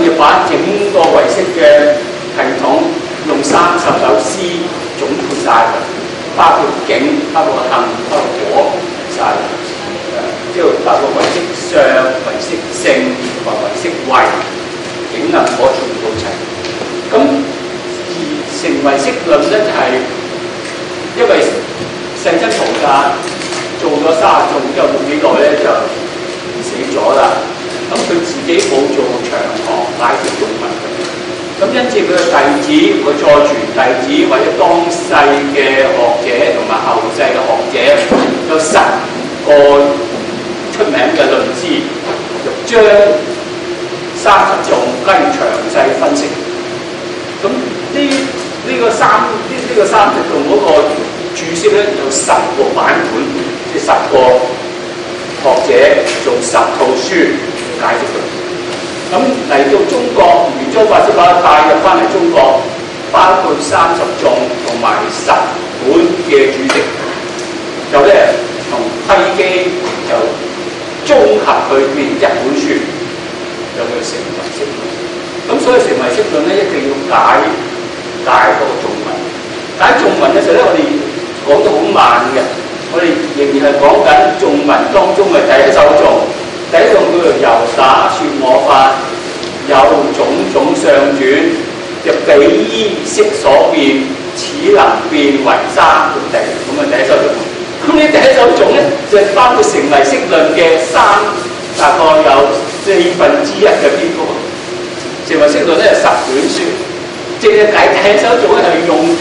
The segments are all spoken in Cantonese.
要把整個唯識嘅系統用39詩總括晒佢，包括境、包括行、包括果晒，即係包括唯識相、唯識性同埋唯識慧，境行果全部齊。咁而成唯識論咧就係、因為世親菩薩做咗30眾之後冇幾耐咧就死咗啦。咁佢自己冇做長行解釋中文嘅，咁因此佢嘅弟子，佢再傳弟子或者當世嘅學者同埋後世嘅學者，有10個出名嘅論師，就將30眾跟詳細分析。咁呢個30眾嗰個注釋咧有10個版本，即係10個學者做10套書。解釋佢，咁嚟到中國，玄奘法師把佢帶入翻嚟中國，包括30眾同埋10本嘅注釋，就咧從批機就綜合佢變一本書，就叫成唯識論。咁所以成唯識論咧一定要解嗰個中文，解中文嘅時候咧，我哋講得好慢嘅，我哋仍然係講緊中文當中嘅第一首頌。第一種叫做由打說我法，有種種相轉，就比依識所變，此能變為三決定。咁啊，第一首頌。咁呢第一首頌咧，就包括成唯識論嘅大概有1/4嘅篇幅。成唯識論咧係10卷書，淨係解第一首頌咧係用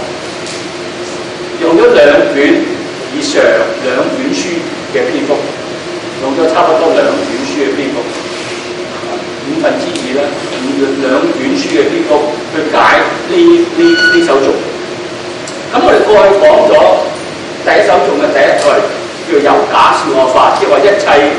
咗2卷以上2卷書嘅篇幅。用咗差不多2卷書嘅篇幅，2/5啦，2卷書嘅篇幅去解呢首頌。咁我哋過去講咗第一首頌嘅第一句，叫由假說我法，即係話一切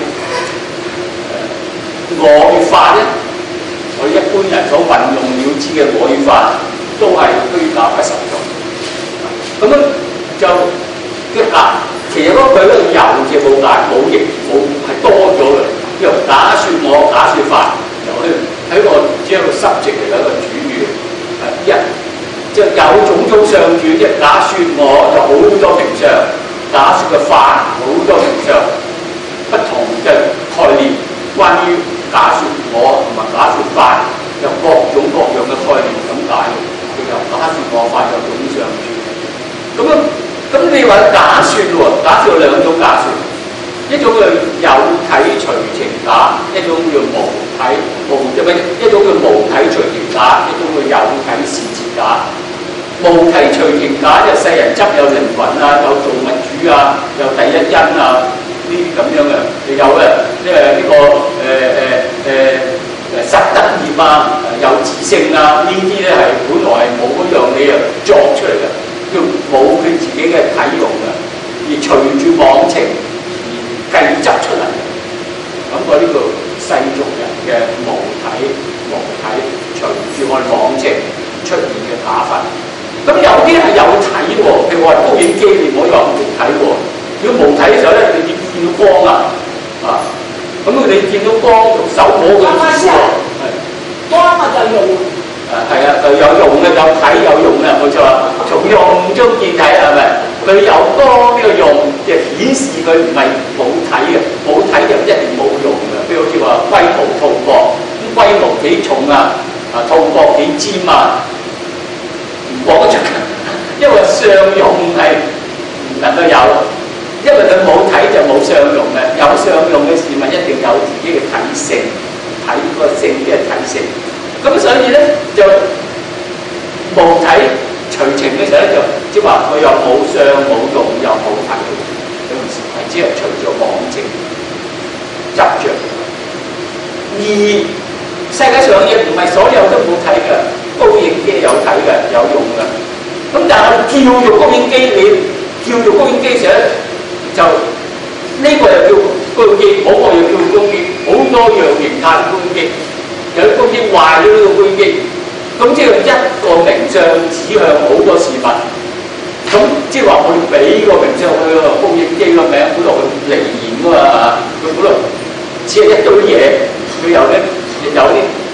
我與法咧，我哋一般人所運用了知嘅我與法，都係虛假不實在。咁樣就一假。其實嗰句咧有嘅冇解冇形冇係多咗嘅，由假說我假說法，由呢喺個只係一個濕值嚟嘅一個主語，一即係有種種相轉，即係假說我就好多名相，假說嘅法好多名相，不同嘅概念，關於假說我同埋假說法有各種各樣嘅概念咁解，佢由假說我法有種相轉，咁樣。咁你話假說喎，假說有2種假說，一種叫有體隨情假，一種叫無體一種叫無體隨情假，一種叫有體是自假。無體隨情假就世人執有靈魂啊，有造物主啊，有第一因啊，呢啲咁樣嘅，有呢個實得業啊，有自性啊，呢啲咧係本來係冇嗰樣嘢作出嚟嘅。叫冇佢自己嘅體用嘅，而隨住妄情而計執出嚟嘅，咁嗰啲叫世俗人嘅無體，隨住我哋妄情出現嘅假法。咁有啲係有體喎，譬如話高影機，你唔可以話無體喎。如果無體嘅時候咧，你見到光啊，咁你見到光用手摸佢唔知喎， 光啊就用。 係啊，就有用嘅，有體有用嘅，冇錯啊。從用中見體係咪？佢有光呢個用，就顯示佢唔係冇體嘅，冇體就一定冇用嘅。譬如好似話龜毛兔角，咁龜毛幾重啊？兔角幾尖啊？唔講得出嘅，因為相用係唔能夠有，因為佢冇體就冇相用嘅。有相用嘅事物一定有自己嘅體性，體個性嘅體性。咁所以咧就無體隨情嘅時候咧，就即係話佢又冇相冇用又冇體，咁係只係隨著妄情執着。而世界上亦唔係所有都冇體嘅，高影機有體嘅有用嘅。咁但係我叫做高影機，你叫做高影機時候咧，就呢個又叫高影機，嗰個又叫高影機，好多樣形態嘅高影機。有啲高影機壞咗呢個高影機，咁即係一個名相指向好多事物，咁即係話我哋俾個名相去個高影機個名，本來佢離言㗎嘛，佢本來只係一堆嘢，佢有啲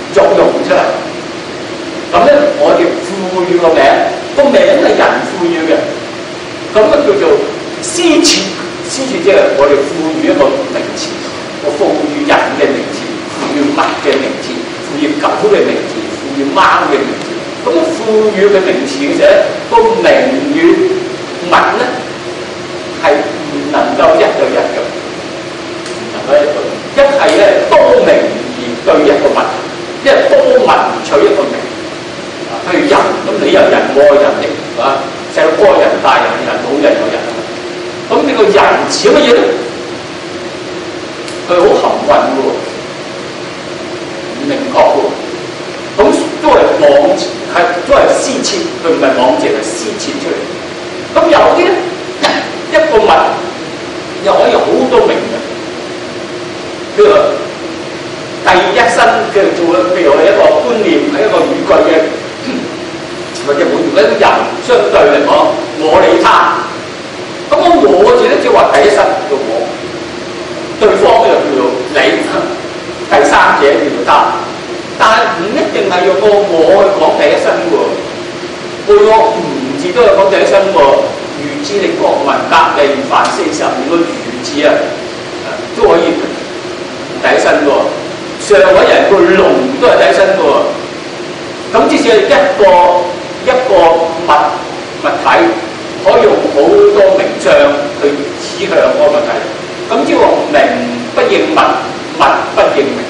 作用出嚟。咁咧，我哋賦予個名係人賦予嘅，咁啊叫做施設。施設即係我哋賦予一個名詞，我賦予人嘅名詞，賦予物嘅名詞，賦予狗嘅名詞，賦予貓嘅名詞。咁賦予嘅名詞嘅時候，個名與物咧係唔能夠一對一嘅，唔能夠一對。一係咧多名而對一個物，一係多物而取一個名。譬如人，咁你有人愛人的，係嘛？細路哥人、大人人、老人有人。咁呢個人似乜嘢咧？佢好含混嘅喎，唔明確嘅喎。咁都係都係施設，佢唔係妄藉，係施設出嚟。咁有啲咧，一個物又可以好多名嘅。譬如第一身嘅做，譬如我哋一個觀念喺一個語句嘅，或者每一個人相對嚟講，我你他。咁我字咧，即係話第一身叫我，對方就叫做你，第三者叫做他。但係唔一定係用個我去講第一身喎，配個唔字都係講第一身喎。如之你國民革命犯42個如字啊，都可以第一身喎。上海人個龍都係第一身喎。咁即使係一個物體。可以用好多名相去指向嗰個問題，咁即係話名不應物，物不應名。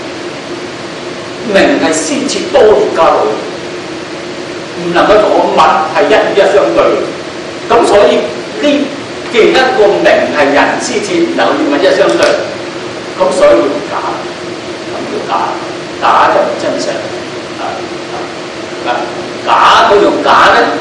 名係施設多而加落去，唔能夠同個物係一與一相對。咁所以呢，既然一個名係人施設，唔能夠與物一相對，咁所以要假，咁叫假，假就唔真實。假嗰種假咧，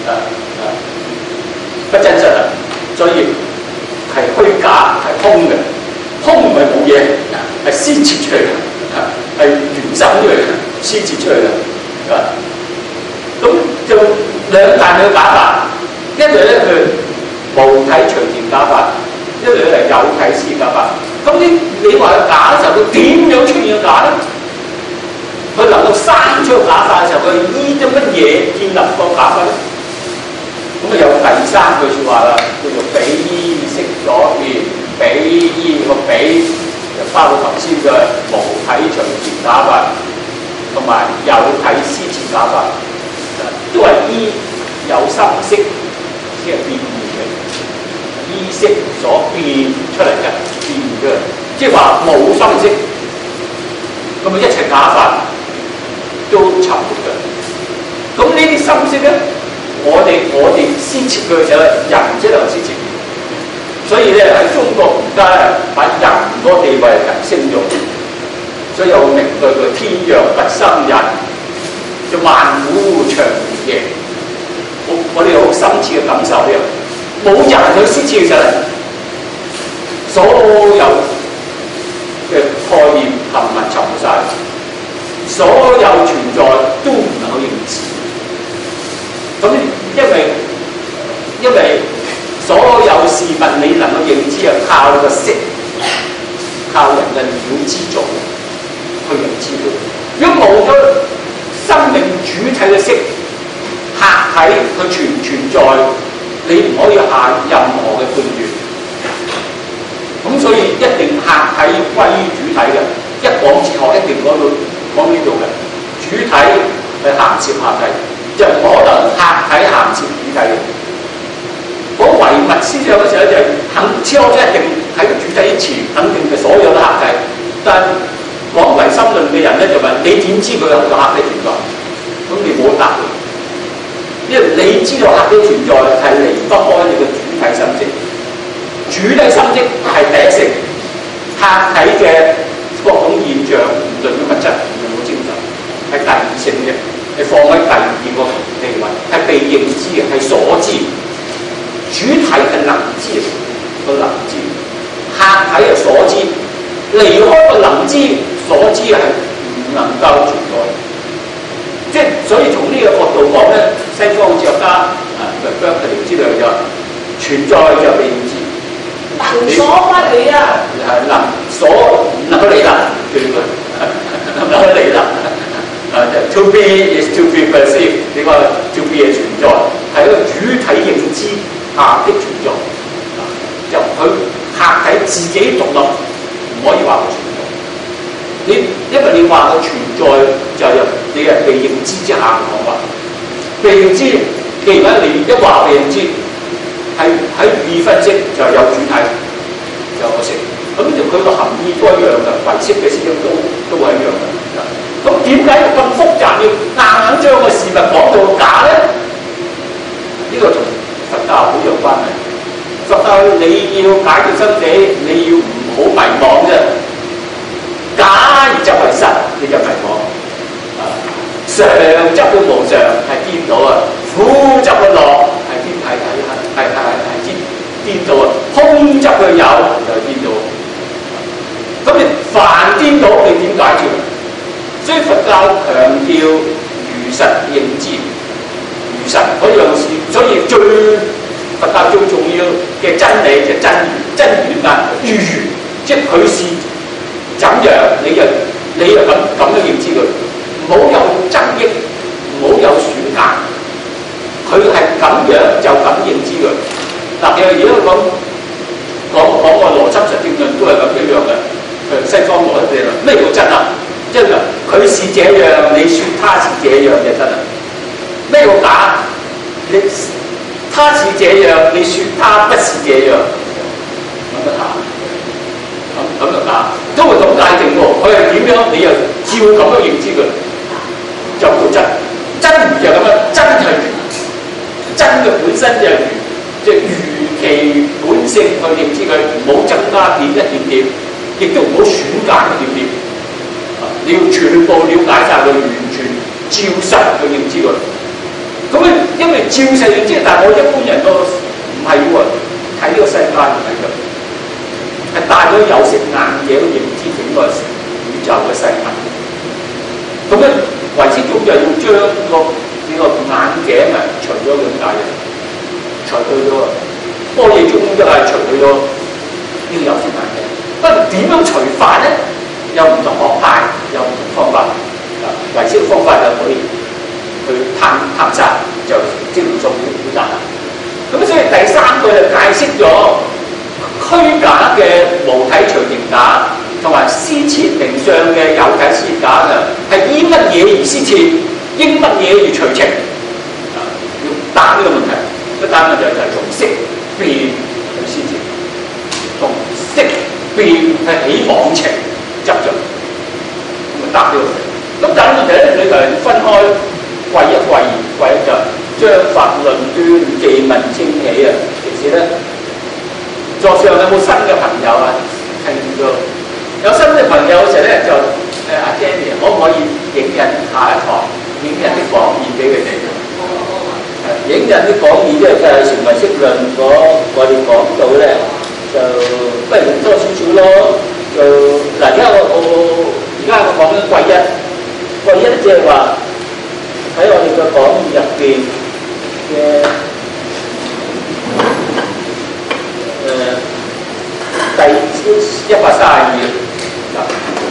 不真實啊，所以係虛假，係空嘅。空唔係冇嘢，係施設出嚟嘅，係原生出嚟嘅，施設出嚟嘅。咁就兩大嘅假法，一類咧佢無體隨形假法，一類係有體施假法。咁你話佢假嘅時候，佢點樣出現假咧？佢能夠生出假法嘅時候，佢依啲乜嘢建立個假法咧？咁啊有第三句説話啦，叫做比依識咗變，比依個比就包括頭先嘅無體隨形假法，同埋有體施設假法，都係依有心識先係變異嘅，依識所變出嚟嘅變異嘅，即係話冇心識，咁啊一切假法都沉沒嘅。咁呢啲心識咧？我哋施設佢嘅時候，人即係施設，所以咧喺中國而家咧把人嗰個地位提升咗，所以有個名句叫天若不生人，就萬古長如夜。我哋有好深切嘅感受呢，冇人去施設嘅時候，所有嘅概念含混沉沒晒，所有存在都唔能夠認知。咁因為所有事物你能夠認知係靠你個識，靠人嘅了知做去認知佢。如果冇咗生命主體嘅識，客體佢存唔存在，你唔可以下任何嘅判斷。咁所以一定客體歸於主體嘅。一講哲學一定講呢度嘅主體係涵攝客體。就唔可能客體涵攝主體嘅。講唯物思想嘅時候就係肯超咗一定喺個主體之前肯定嘅所有嘅客體，但講唯心論嘅人咧就問你點知佢有個客體存在？咁你冇答佢，因為你知道客體存在係離不開你嘅主體心識，主體心識係第一性，客體嘅各種現象唔論嘅物質唔論嘅精神係第二性嘅。係放喺第二個地位，係被認知嘅，係所知。主體係能知，個能知；客體係所知。離開個能知，所知係唔能夠存在。即係所以從呢個角度講咧，西方哲學家佢哋知道就存在就被認知。 能所不離啊！ 係能所唔能夠離能，叫佢唔能夠離能。 就 to be is to be perceived， 你話 to be 嘅存在係一個主體認知下的存在，就佢客體自己獨立，唔可以話佢存在。因為你話佢存在就係你係被認知之下嘅講法，被認知，既然你一話被認知，係喺語分析就係有主體，就可識。咁就佢個含義都一樣嘅，唯識嘅思想都係一樣嘅。咁點解咁複雜要硬將個事物講到假咧？呢個同佛教好有關係。佛教你要解決生死，你要唔好迷惘啫。假而執為實，你就迷惘。常執嘅無常係顛倒啊，苦執嘅樂係顛倒啊，空執嘅有就係顛倒。咁你凡顛倒，你點解決？所以佛教強調如實認知，如實可以用事，所以佛教最重要嘅真理就真如，真如點解？如如，即係佢是怎樣，你就咁樣認知佢，唔好有爭議，唔好有選擇，佢係咁樣就咁認知佢。嗱，如果講個邏輯實證論都係咁一樣嘅。西方邏輯理論咩叫真啊？即係佢是這樣，你説他是這樣就真啦。咩叫假？他是這樣，你説他不是這樣，咁就假。咁就假，都會咁界定喎。佢係點樣，你又照咁樣認知佢，就叫真。真如就咁樣，真係如，真嘅本身就係如，即係如其本性去認知佢，唔好增加點一點點。亦都唔好選揀一點點，你要全部了解晒佢，完全照實去認知佢。咁咧，因為照實認知，但係我一般人都唔係喎，睇呢個世界唔係咁，係帶咗有色眼鏡去認知整個宇宙嘅世界。咁咧，唯識宗就要將呢個眼鏡啊除咗咁解嘅，除去咗。般若宗就係除去咗呢個有色眼鏡。不過點樣除法咧？有唔同學派，有唔同方法。唯識嘅方法就可以去探測，就即係做表達。咁所以第三個就解釋咗虛假嘅無體隨形假，同埋施設名相嘅有體施設假嘅，係依乜嘢而施設，應乜嘢而隨情。要答呢個問題，一答問題就係從識變去施設，從識變係起妄情執着，咁咪答呢個問題。咁但係問題咧，你就係分開貴一貴二，貴一就將法論斷，記問清起啊。其實咧，座上有冇新嘅朋友啊？聽到有新嘅朋友嘅時候咧，就阿 Danny 可唔可以影印下一堂影印啲講義俾佢哋？影印啲講義即係成唯識論我哋講到咧。就不如多少少咯，就嗱，而家我講緊貴一即係話喺我哋嘅講義入邊嘅第132嗱，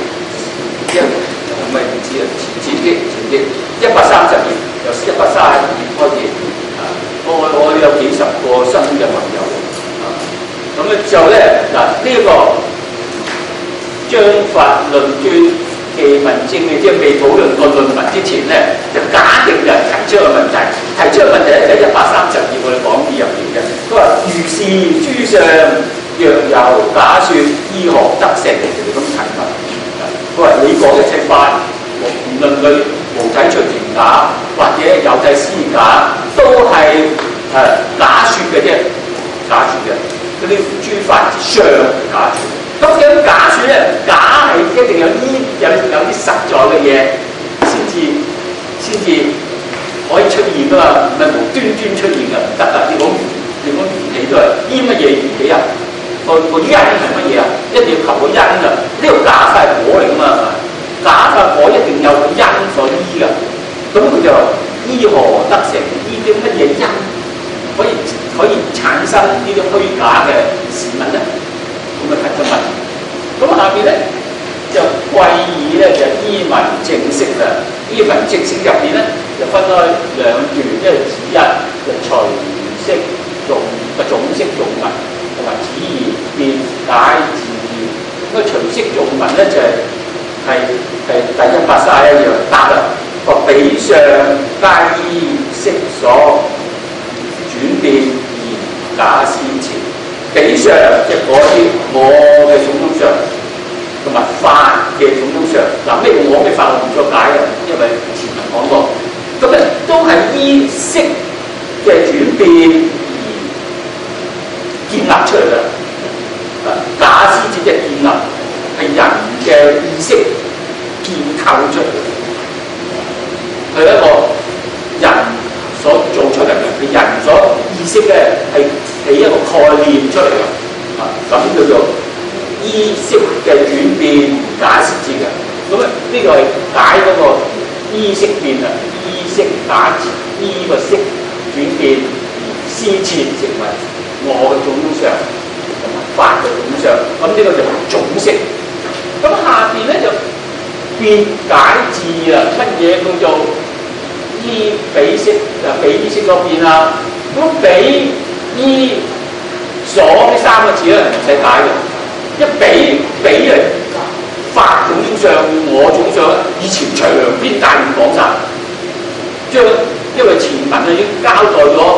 唔係唔知啊，前啲132由132開始我有幾十個新嘅朋友。咁咧就咧嗱，呢個將法論斷記問清嘅，即係未討論過論文之前咧，就假定就提出個問題。提出個問題咧就132我哋講義入邊嘅。佢話如是諸相若有假說，依何得成？就咁提問。佢話你講一切法，無論佢無體隨形假，或者有體施假，都係假說嘅啫，假說嘅。嗰啲諸法之相假說，咁樣假說咧，假係一定有啲實在嘅嘢先至可以出現噶嘛，唔係無端端出現嘅唔得噶。你講緣起都係依乜嘢緣起啊？個因係乜嘢啊？一定要求個因噶。呢個假法係果嚟噶嘛，假法果一定有個因所依噶。咁佢就依何得成？依啲乜嘢因可以產生呢啲虛假嘅事物咧？咁啊提出問。咁下邊咧就貴二咧就依文正式啦，依文直性入邊咧就分開兩段，即係子一就隨息用個總式用文，同埋子二變解字義。咁啊隨息用文咧就係第131樣答啦。個比上皆依識所轉變而假先前，比上即係嗰啲我嘅種種上，同埋法嘅種種上。嗱，咩我嘅法我唔作解啊，因為前文講過。咁咧都係依識嘅轉變而建立出嚟嘅。假先前即係建立，係人嘅意識建構出嚟。係一個人所做出嚟嘅，係人所意識嘅，係一個概念出嚟嘅，咁叫做意識嘅轉變假設字嘅。咁啊，呢個係解嗰個意識變啊，意識假設，依個識轉變而先設成為我嘅種種上同埋法嘅種種上。咁呢個就係總識。咁下邊咧就變解字啊，乜嘢叫做依比識比識嗰邊啊？咁比依所呢三個字咧唔使解嘅，一比啊法種種上我種種上，以前長篇大論講晒，因為前文啊已經交代咗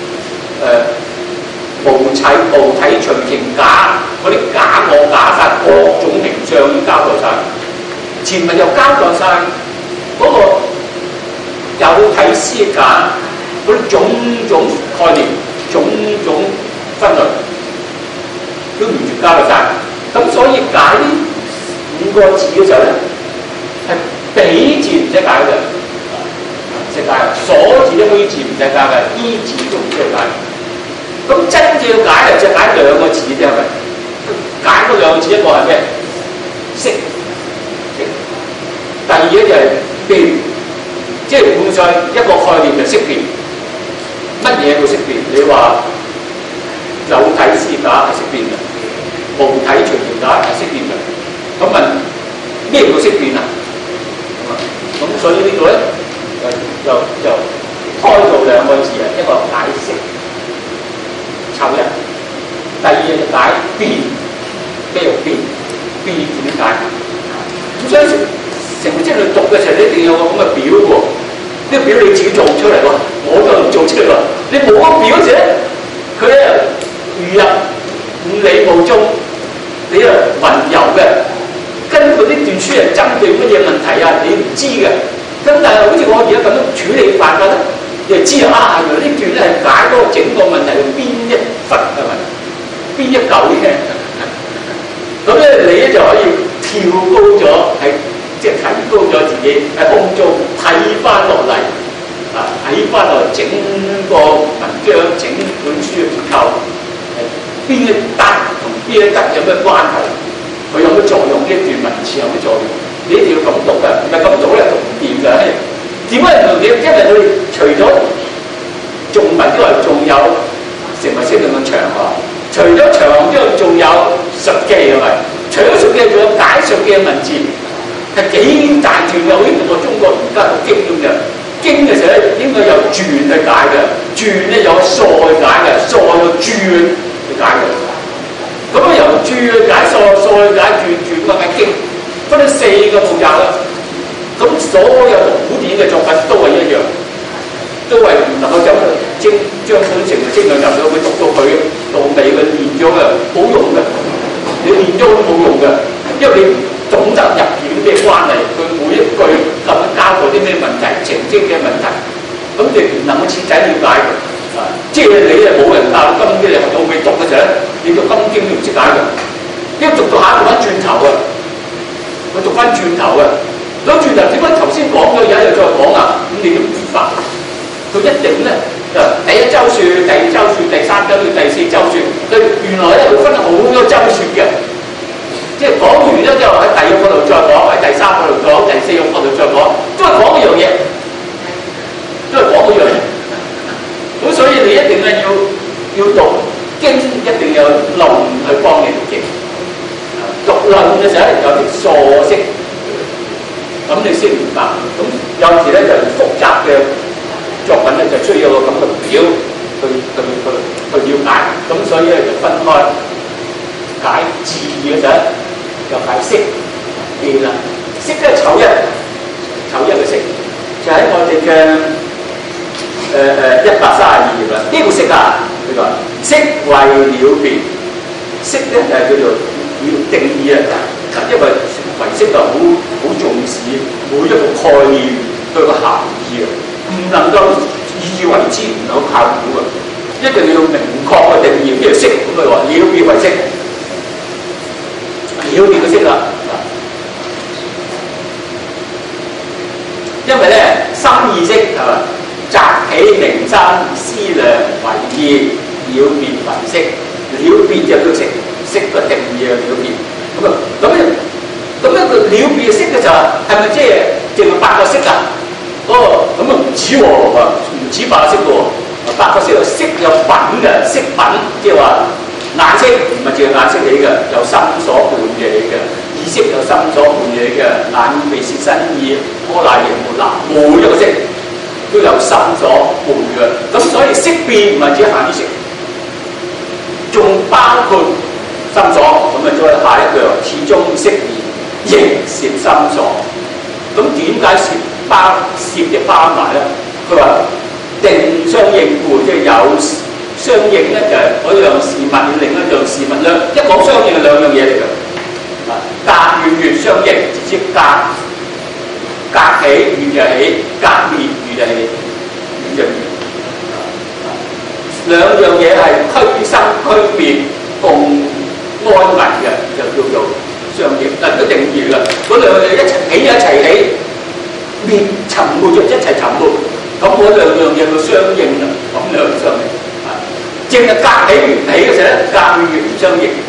無體隨形假嗰啲假我假法各種形象已經交代晒，前文又交代晒嗰個有體思假嗰啲種種概念、種種分類都完全交代晒。咁所以解呢5個字嘅時候咧，係比字唔使解嘅，唔使解；所字啲虛字唔使解嘅，依字都唔使解。咁真正要解就解2個字啫，係咪？解嗰2個字，一個係咩？識。第二咧就係變，即係換上一個概念就識變。乜嘢叫識變？你話有體思假係識變嘅，無體隨形假係識變嘅。咁問咩叫識變啊？咁所以呢度咧就開到2個字啊，一個解釋湊一，第二就解變。咩叫變？變點解？咁所以成個即係你讀嘅時候，你一定要有個咁嘅表喎。呢個表你自己做出嚟喎，我都唔做出嚟喎。你冇個表嘅時候，佢咧如入五理無蹤，你啊雲遊嘅。跟佢呢段書係針對乜嘢問題啊？你唔知嘅。咁但係好似我而家咁樣處理法嘅咧，你就知啊，原來呢段咧係解嗰個整個問題嘅邊一忽係咪？邊一嚿嘅？咁咧你咧就可以跳高咗，係即係提高咗自己喺空中睇翻落嚟，睇翻落整個文章、整本書嘅結構，邊一得同邊一得有咩關係？佢有咩作用？呢一段文字有咩作用？你一定要咁讀嘅，唔係咁讀咧讀唔掂嘅。點解唔掂？因為佢除咗頌文之外，仲有成為識咁嘅長喎。除咗長之外，仲有述記係咪？除咗述記，仲有解述嘅文字，係幾大段嘅。好似我中國而家讀經咁嘅，經嘅時候咧應該有傳去解嘅，傳咧有疏去解嘅，疏有注去解嘅。咁啊由注去解疏，疏去解注，注咁嘅經，分咗4個步驟啦。咁所有讀古典嘅作品都係一樣，都係唔能夠將本成嘅精量入到去讀到佢到尾嘅練咗嘅冇用嘅，你練咗都冇用嘅，因為你唔懂得入邊啲咩關係，佢每一句咁樣交代啲咩問題、澄清嘅問題，咁你唔能夠徹底了解嘅。即係你係冇人教金經，你學到尾讀嘅時候咧，你讀金經都唔識解嘅，因為讀到下讀翻轉頭啊，佢讀翻轉頭嘅，咁轉頭點解頭先講咗嘢又再講啊？咁你都唔明白，佢一定咧就第1周說、第2周說、第3周說、第4周說，佢原來咧會分好多周說嘅，即係講完咗之後喺第2個度再講，喺第3個度再講，第4個度再講，都係講一樣嘢，都係講一樣嘢。咁所以你一定咧要讀經，一定有論去幫你讀經。讀論嘅時候有啲疏釋， 咁你先明白。咁有時咧就複雜嘅作品咧就需要個咁嘅表去了解。咁所以咧就分開解字嘅時候就解色變啦。色咧丑一嘅色，就喺我哋嘅132頁啦。呢個色啊，佢話色為了別，色咧就係叫做要定義啊。因為唯識就好重視每一個概念對個含義啊，唔能夠意為之，唔能夠靠估啊，一定要明確嘅定義。咩色咁佢話了別為色，了別嘅色啦。因為咧心意識係嘛，擇起名生，思量為意，了別為色。了別就叫色嘅定義啊，了別。咁樣個了別嘅色嘅就係咪即係淨係8個色啊？咁啊唔止喎，唔止8個色嘅喎，8個色有色有品嘅色品，即係話顏色唔係淨係顏色起嘅，有心所伴嘢嘅；意識有心所伴嘢嘅，眼耳鼻舌身意，柯那形末那，每一個色都有心所伴嘅。咁所以色變唔係只限於色，仲包括心所。咁啊再下一句，始終色形攝心所。咁點解攝就包埋咧？佢話定相應故，即係有相應咧，就係嗰樣事物與另一樣事物咧。一講相應係兩樣嘢嚟嘅。隔與月相應，直接隔起月就起，隔滅月就起，月就滅。兩樣嘢係俱生俱滅共安危嘅，就叫做相應。嗱，個定義啦，嗰兩樣一齊起一齊起，滅沉沒就一齊沉沒。咁嗰兩樣嘢個相應啦，咁兩相應。正係隔起緣起嘅時候咧，隔與月唔相應。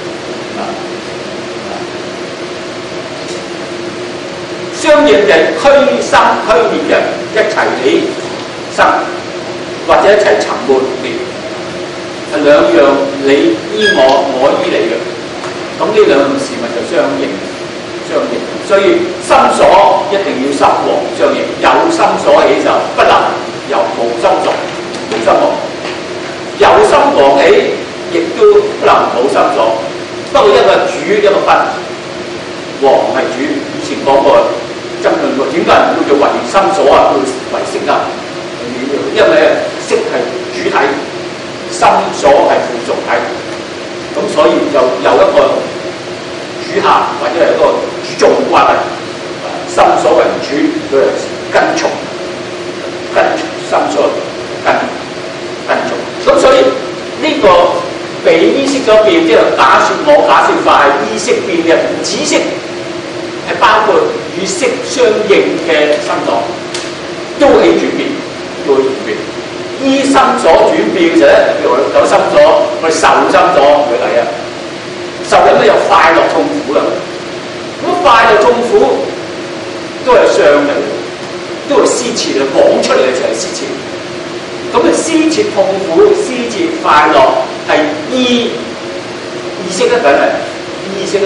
相應就係俱生俱滅嘅，一齊起生或者一齊沉沒滅，係兩樣你依我依你嘅。咁呢兩樣事物就相應。所以心所一定要心王相應，有心所起就不能由無心作，無心王。有心王起，亦都不能冇心所。不過一個主，一個不。王係主，以前講過爭論過，點解唔叫做唯心所啊？叫唯色啊？因為色係主體，心所係附屬體，咁所以就有一個主客或者係一個主眾關係。心所為主，佢係跟從心所跟從。咁所以呢個被意識所變，即係假設化係意識變嘅，唔止識係包括與識相應嘅心所，都起轉變，都起轉變。依心所轉變嘅時候咧，譬如有心所，我哋受心所舉例啊，受緊咧有快樂痛苦啦。咁快樂痛苦都係相嚟嘅，都係思切啊，講出嚟嘅就係思切。咁啊，思切痛苦、思切快樂係意識咧，梗係意識咯，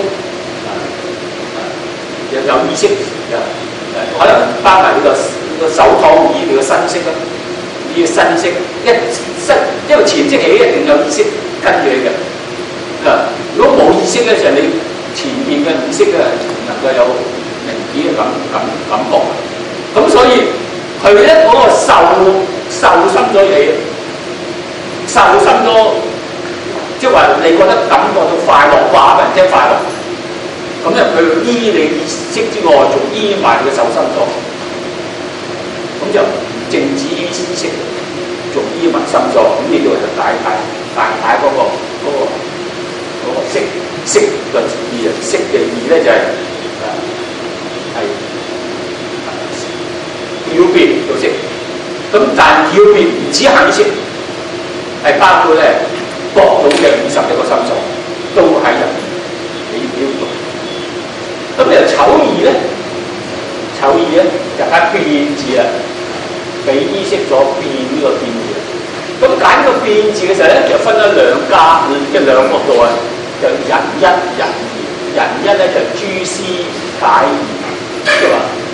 有意識嘅，可能包埋呢個手湯意呢個身識啦，呢個身識因為前識起一定有意識跟住你嘅。如果冇意識咧，就係你前面嘅意識咧唔能夠有明顯嘅感覺。咁所以佢咧嗰個受心咗起，受心咗，即係話你覺得感覺到快樂，話俾人聽快樂。咁咧佢依你意識之外，仲依埋你嘅受心咗，咁就淨止依意識，仲依埋心咗。咁呢度就大嗰個識嘅意啊，識嘅意咧就係了別到識。咁但了別唔止限於識，係包括咧各種嘅51個心所都喺入面你要讀。咁又丑義咧就係變字啦，俾意識咗變呢個變字。咁揀呢個變字嘅時候咧，就分咗兩角度啊，就人一人二。人一咧就諸師解義，即係話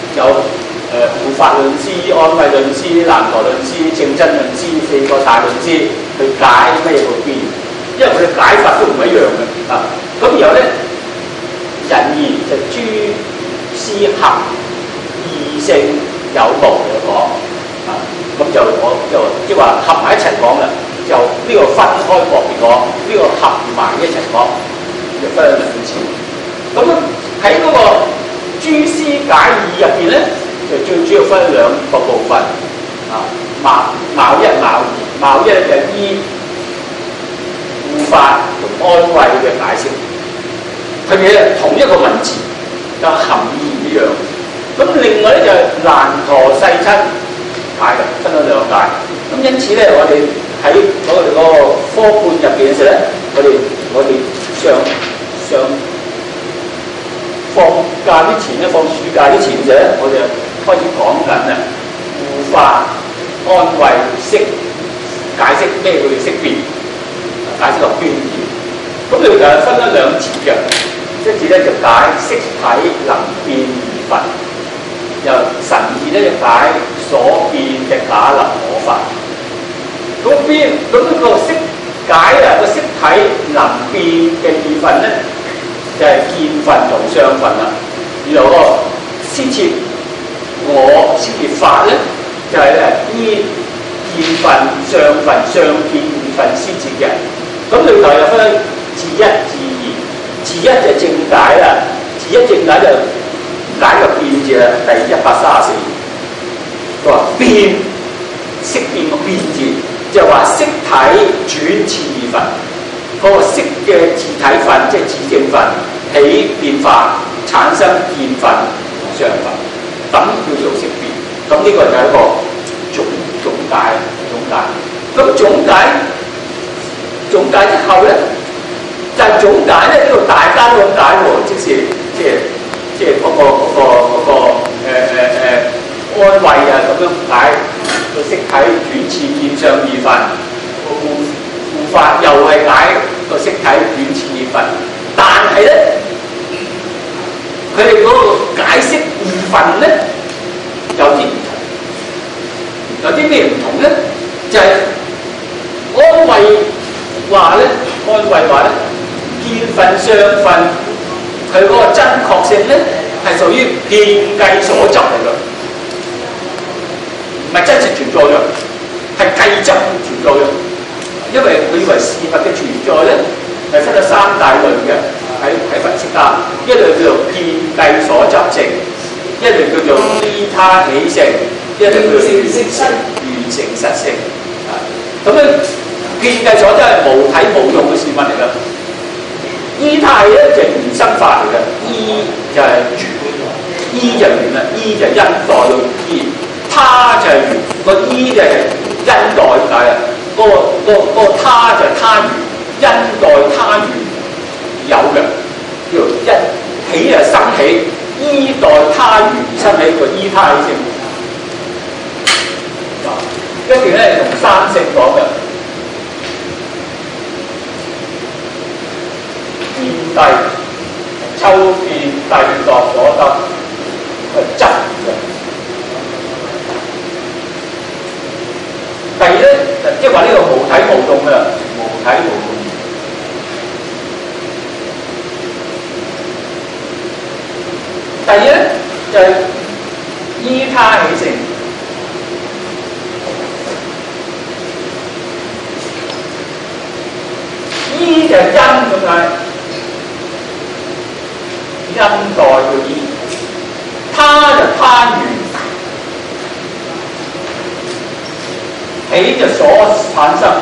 有護法論師、安慰論師、南陀論師、正真論師4個大論師去解咩叫邊，因為佢哋解法都唔一樣嘅啊。咁然後咧，仁義就諸師合，異性有無嚟講啊。咁就我就即係話合埋一齊講啦，就呢個分開個別講，呢個合埋一齊講，就分兩次。咁喺嗰個諸師解義入邊咧，就最主要分兩個部分啊，貌一、貌二。貌一就依護法同安慰嘅解釋，佢哋咧同一個文字，但含義唔一樣。咁另外咧就難陀世親解嘅，分咗兩解。咁因此咧，我哋喺我哋嗰個科判入邊嘅時候咧，我哋上放假之前咧，放暑假之前嘅時候咧，我哋開始講緊啊護法安慰釋解釋咩叫做釋辯，解釋個觀點。咁你就分咗兩節嘅，一節咧就解釋體能變而分，又神義咧就解所變嘅假能我法。咁呢個釋解啊個釋體能變嘅二分咧，就係見分同相分啦。然後個先設我先設法咧，就係咧依見分、相分、相見二分先設嘅。咁裏頭又分自一、自二。自一就正解啦，自一正解就解個變字啦，第134。佢話變識變個變字，就話識體轉次二分。嗰個識嘅自體分，即係自正分起變化，產生見分同相分，咁叫做識變。咁呢個就係一個總解。咁總解之後咧，就係總解咧，呢度大家都咁解喎，即係嗰個安慰啊咁樣解個識體轉次見相二分，護法又係解個識體轉次二分，但係咧佢哋嗰個解釋二分咧有啲唔同，有啲咩唔同咧？就係安慰話咧，見分相分，佢嗰個真確性咧係屬於遍計所執嚟㗎，唔係真實存在嘅，係計執存在嘅。因為佢以為事物嘅存在咧係分咗3大類嘅，喺分析家，一類叫做遍計所執性，一類叫做依他起性，一類叫做緣成實性。咁咧，遍計所執係無體無用嘅事物嚟㗎。依他咧就係緣生法嚟嘅，依就係緣，依就緣啦，依就因代到依，他就係緣，個依就係因代解啦。嗰個他就係他緣，因代他緣有嘅，叫做一起就生起，依代他緣生起個依他起性。跟住咧同三性講嘅，見諦、秋見諦度所得係執嘅。第二咧，即係話呢個無體無用嘅，無體無用。第二咧就係依他起性。依就係因咁解，因代叫依，他就他緣，起就所產生，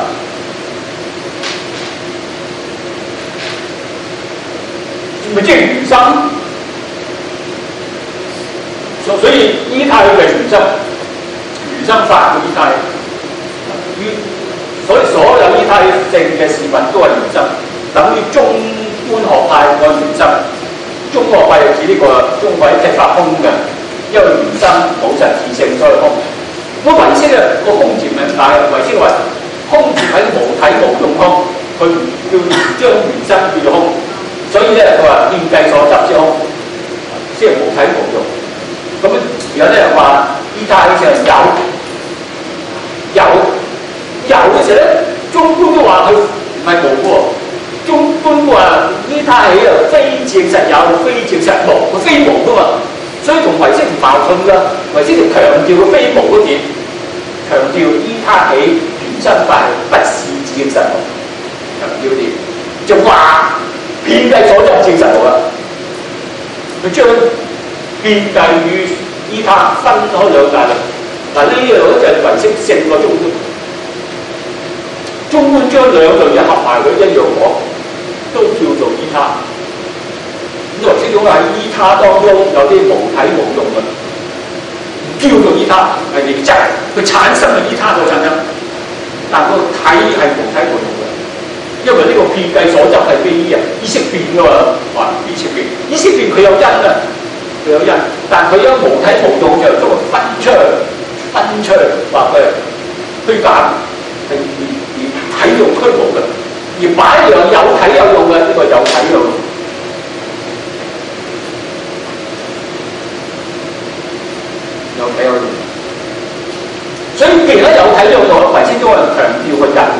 咪即係緣生。所以依他嘅緣生，緣生法嘅依他。所以所有依他性嘅事物都係緣生，等於中觀學派個緣生。中學派就指呢個中國一切法空嘅，因為緣生冇實質性，所以空。咁唯識啊個空字咪解，唯識話空字喺無體無用空，佢將緣生叫做空，所以咧佢話遍計所執之空，即係無體無用。咁然後咧話伊他起就有嘅時候咧，中觀都話佢唔係無喎。中觀話伊他起啊，非證實有，非證實無，佢非無噶嘛，所以同唯識唔矛盾㗎。唯識就強調佢非無嗰點，強調伊他起原生法不是自證實無，強調點就話遍計所執證實無啦。佢將遍計與伊他分開兩大類。嗱呢樣咧就係唯識勝過中觀。中觀將兩樣嘢合埋佢一樣講，都叫做伊他。咁唯識總係喺伊他當中有啲無體無用嘅，唔叫做伊他，係形質，佢產生嘅伊他個產生，但個體係無體無用嘅，因為呢個遍計所執係非依啊，意識變㗎嘛，話意識變，意識變佢有因啊，佢有因，但佢有無體無用就將佢分出嚟，話佢係虛假，係體用虛無嘅，而擺一樣有體有用嘅呢個有體有用。有體有用，所以既然有體有用，唯識中人強調個人，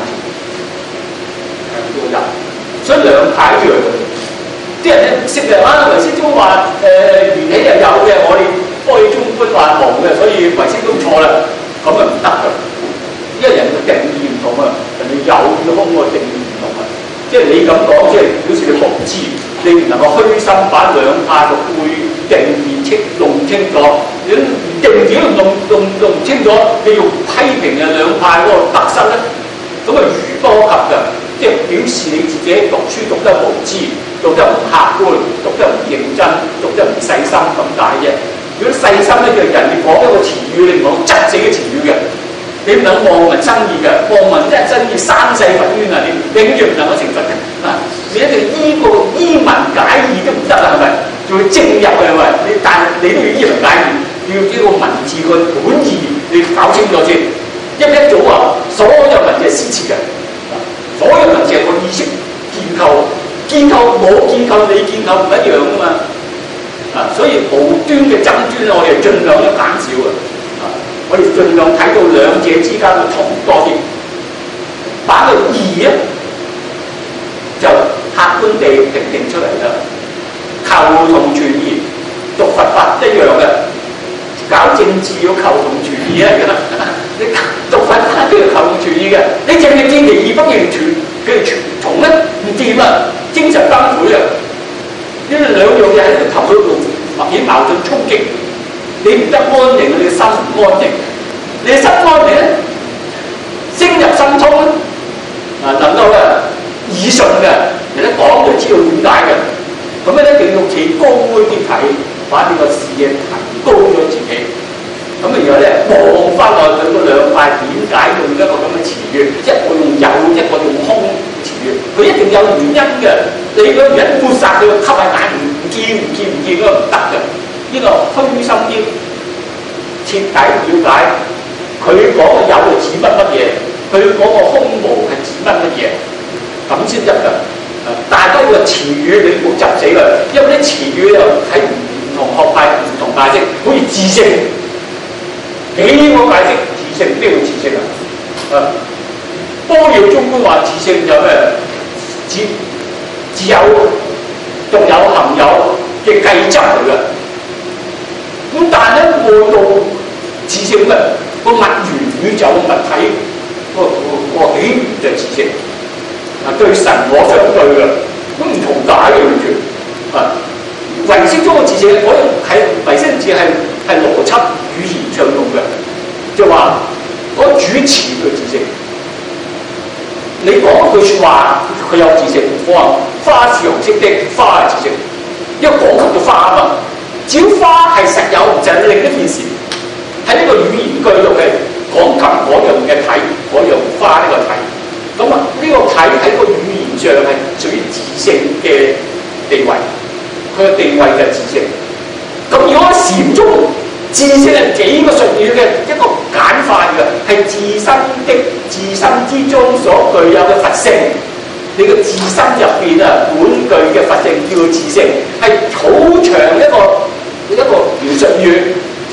所以兩派一樣嘅。啲人咧唔識嘅啊，唯識中話緣起就有嘅，我哋開中觀話無嘅，所以唯識都錯啦，咁啊唔得㗎，因為人嘅定義唔同啊，人哋有與空個定義唔同啊，即係你咁講，即係表示你無知，你唔能夠虛心把兩派嘅背定義弄清楚。你定點弄唔清楚，你用批評嘅兩派嗰個特質咧，咁啊愚多及嘅，即係表示你自己讀書讀得無知，讀得唔客觀，讀得唔認真，讀得唔細心咁解啫。如果細心咧，就人哋講一個詞語，你唔講窒死嘅詞語嘅，你唔能望文生義嘅，望文一生義三世佛冤啊！你永遠唔能夠成佛嘅嗱，你一定依文解義都唔得啦，係咪？仲要正入嘅係咪？但係你都要依文解義。要呢個文字個本意，你搞清楚先。一早話，所有文字係施設嘅，所有文字係個意識建構冇建構，你建構唔一樣噶嘛。所以無端嘅爭端咧，我哋盡量要減少嘅。我哋盡量睇到兩者之間嘅同多啲，把個義咧就客觀地評定出嚟啦。求同存異，讀佛法一樣嘅。搞政治要求同存異啊！而家你讀佛法都要求同存異嘅，你淨係見其義不認全，佢哋同咧唔掂啊！精神崩潰啊！呢兩樣嘢喺個頭腦度明顯矛盾衝擊，你唔得安寧，你嘅心唔安寧，你嘅心安寧咧，升入心通咧，能夠耳順嘅，人一講就知道點解嘅，咁咧一定要企高啲睇，把呢個視野提高咗自己，咁然後咧望翻落去嗰兩塊點解用一個咁嘅詞語，一個用有，一個用空嘅詞語，佢一定有原因嘅。你個原因抹殺佢，吸下眼唔見嗰個唔得嘅。呢個虛心啲，徹底了解佢講嘅有係指乜嘢，佢講個空無係指乜嘢，咁先得㗎。大家個詞語你唔好執死佢，因為啲詞語又睇唔同學派唔同解釋，好似自性幾個解釋自性，咩叫自性啊？般若中觀話自性有咩？自有、獨有、行有嘅計執嚟嘅。咁但係咧，外道自性咩？個物源宇宙嘅物體，個起源就係自性。對神我相對嘅，都唔同解嘅完全。唯識中嘅自性，我係唯識字係邏輯語言上用嘅，就話嗰主持嘅自性。你講句説話，佢有自性。我話花是紅色的，花係自性，因為講及到花啊嘛。只要花係實有，就係另一件事。喺呢個語言句度嘅講及嗰樣嘅體，嗰樣花呢個體。咁啊，呢個體喺個語言上係屬於自性嘅地位，佢嘅地位就係自性。咁如果禪宗自性係幾個術語嘅一個簡化嘅，係自身的自身之中所具有嘅佛性，你嘅自身入邊啊本具嘅佛性叫做自性，係好長一個描述語，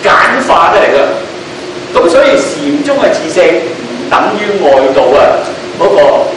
簡化得嚟嘅。咁所以禪宗嘅自性唔等於外道嗰個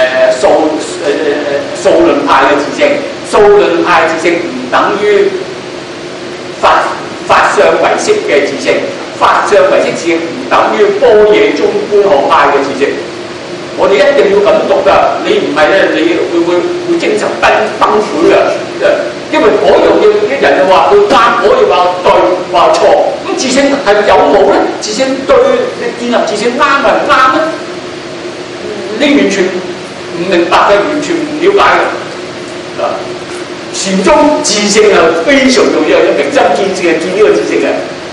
數論派嘅自性，數論派自性唔等於法相唯識嘅自性，法相唯識自性唔等於般若中觀學派嘅自性。我哋一定要咁讀㗎，你唔係咧，你會精神崩潰㗎。因為嗰樣嘢啲人就話佢啱，嗰樣話對話錯，咁自性係有冇咧？自性對，你建立自性啱係唔啱咧？你完全唔明白嘅，完全唔了解嘅。禪宗自性係非常重要，有明心見性係見呢個自性嘅。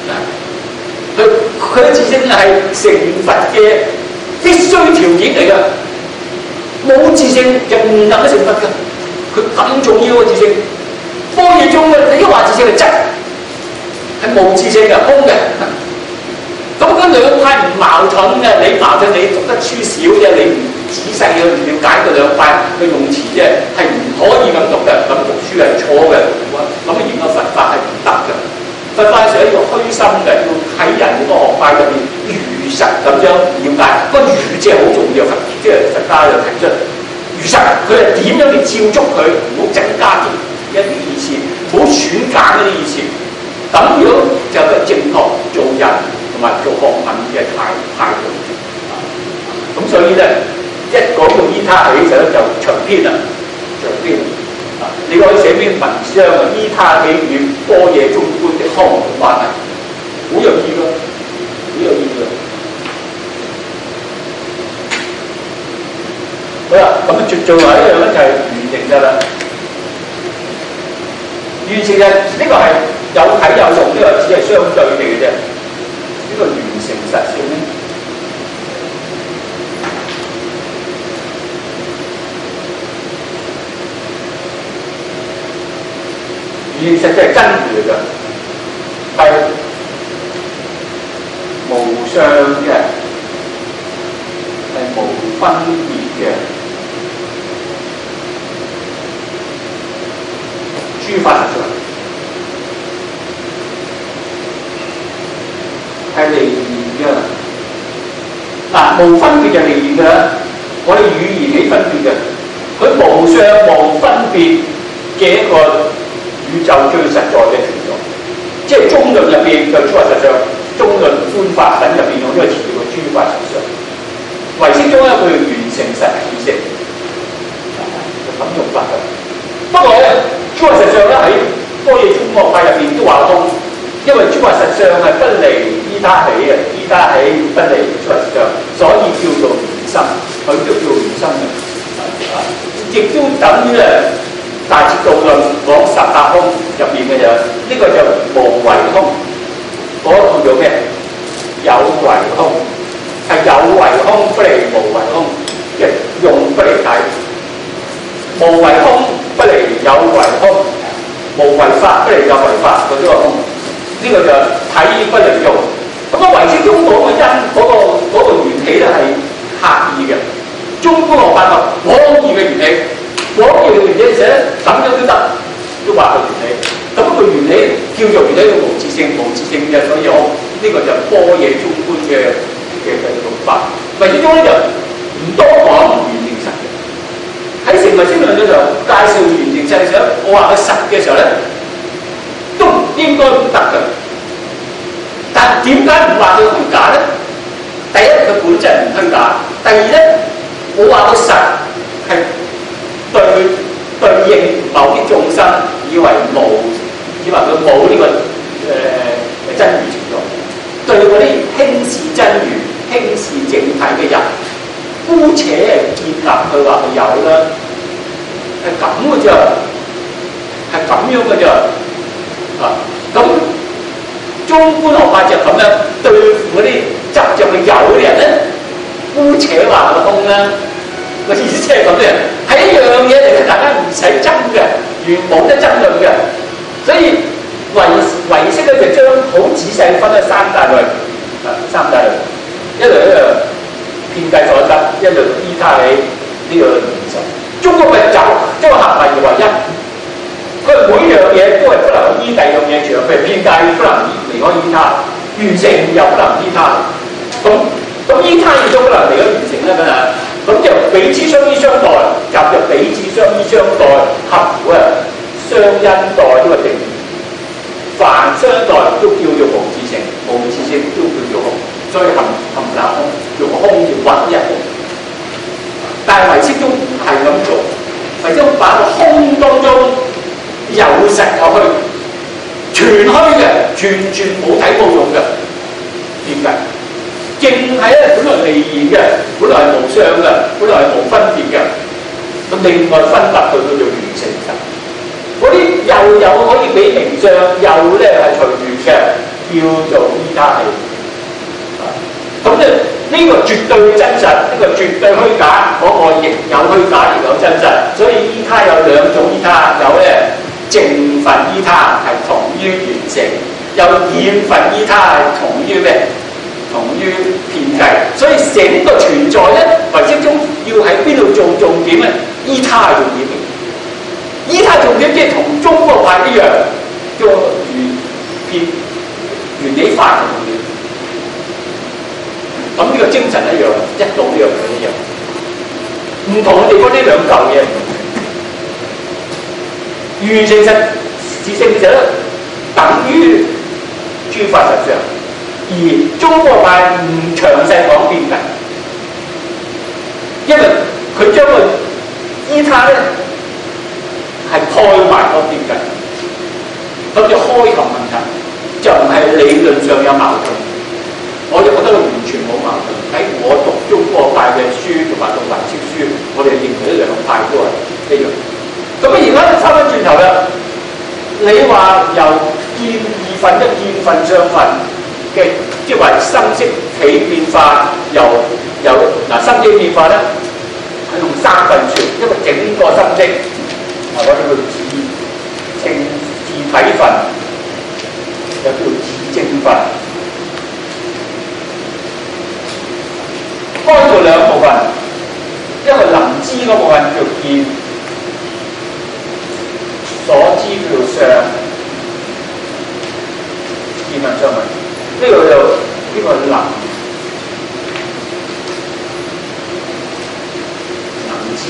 佢嘅自性係成佛嘅必須條件嚟㗎，冇自性就唔能夠成佛㗎。佢咁重要嘅自性，般若中嘅你一話自性係質，係無自性嘅空嘅。咁嗰兩派唔矛盾嘅，你矛盾你讀得書少啫，你唔仔細去了解嗰兩派嘅用詞啫，係唔可以咁讀嘅，咁讀書係錯嘅，咁啊研究佛法係唔得嘅。佛法係一個虛心嘅，要喺人呢個學派入邊如實咁樣了解。個如字係好重要，即係佛家又提出如實，佢係點樣去照足佢，唔好增加一啲意思，唔好選減一啲意思。咁如果就係正確做人同埋做學問嘅態度。咁所以咧，一講到依他起就長篇啦，長篇。你可以寫篇文章啊，依他起與般若中觀的空嘅關係，好有意㗎，好有意㗎。好啦，咁最後一樣咧就係圓成實啦。圓成實呢個係有睇有用，呢個只係相對地嘅啫。呢個圓成實性咧，圓成實即係真如嚟㗎，係無相嘅，係無分別嘅。諸法實相係離言嘅，無分別就離言㗎。我哋語言係分別嘅，佢無相無分別嘅一個宇宙最實在嘅存在，即係中論入邊嘅諸法實相，中論觀法品入邊用呢個詞叫諸法實相。唯識中咧，佢用圓成實意識，咁用法嘅。不過咧，諸法實相咧喺般若中學派入邊都話通，因為諸法實相係不離依他起嘅，依他起不離諸法實相，所以叫做圓心，佢都叫圓心嘅。亦都等於咧大徹度論講十法空入邊嘅嘢，呢個就無為空，嗰個叫做咩？有為空，係有為空不離無為空，即係用不離睇。無為空不離有為空，無為法不離有為法，嗰啲個空，呢個就睇不離用。咁啊，唯識中講嘅因嗰個緣起咧係刻意嘅，中觀學法就廣義嘅緣起，廣義嘅緣起寫咁樣都得，都話佢緣起。咁佢緣起叫做緣起嘅無自性，無自性嘅，所以我呢個就般若中觀嘅用法。唯識中咧就唔多講圓成實嘅。喺成唯識論嘅時候介紹圓成實嘅時候，我話佢實嘅時候咧，都應該唔得嘅。但點解唔話佢虛假咧？第一，佢本質唔虛假；第二咧，我話佢實係對應某啲眾生以為佢冇呢個真如存在，對嗰啲輕視真如、輕視淨體嘅人，姑且建立佢話佢有啦，係咁嘅啫，係咁樣嘅啫。咁中觀學法就咁樣對付嗰啲執着佢有嘅人咧，姑且話佢空啦。個意思即係咁嘅，係一樣嘢嚟嘅，大家唔使爭嘅，冇得爭論嘅。所以唯識咧就將好仔細分咗三大類，一類遍計所得，一類依他起，呢個圓成。中國嘅就將合為一， 佢每樣嘢都係不能依第二樣嘢住，譬如天界不能離開依他，完成又不能依他。咁依他亦都不能離開完成啦，咁啊，咁就彼此相依相待，夾入彼此相依相待，合乎啊相恩待呢個定義。凡相待都叫做無自性，無自性都叫做空，所以含混空，用空要混一空。但係唯識宗係咁做，唯識宗把個空當中有實有虛，全虛嘅，全冇體冇用嘅，點解？淨係咧本來離言嘅，本來係無相嘅，本來係無分別嘅，咁另外分拔佢叫做緣成實。嗰啲又有可以俾名相，又咧係隨緣嘅，叫做依他氣。咁咧呢個絕對真實，呢個絕對虛假，嗰個亦有虛假，亦有真實。所以依他有兩種依他，有咧淨分依他係同於緣成，有染分依他係同於咩？同於遍計。所以整個存在咧，唯識宗要喺邊度做重點咧？依他重點。依他重點即係同中國派一樣，叫原理法嘅重點。咁呢個精神一樣，一到呢樣嘢一樣。唔同嘅地方呢兩嚿嘢，緣成實自性者等於諸法實相，而中國派唔詳細講遍計，因為佢將個依他咧係蓋埋個遍計，咁就開合問題，就唔係理論上有矛盾。我就覺得佢完全冇矛盾。喺我讀中國派嘅書同埋讀唯識書，我哋認為呢兩派都係一樣。咁而家翻返轉頭啦，你話由見二分一見分相分嘅，即係話心識起變化，由心識變化咧係用三分說，一個整個心識，我哋叫自體分，又叫自證分。開做兩部分，一個能知嗰部分叫見，所知叫做相，見分相分。呢個能知，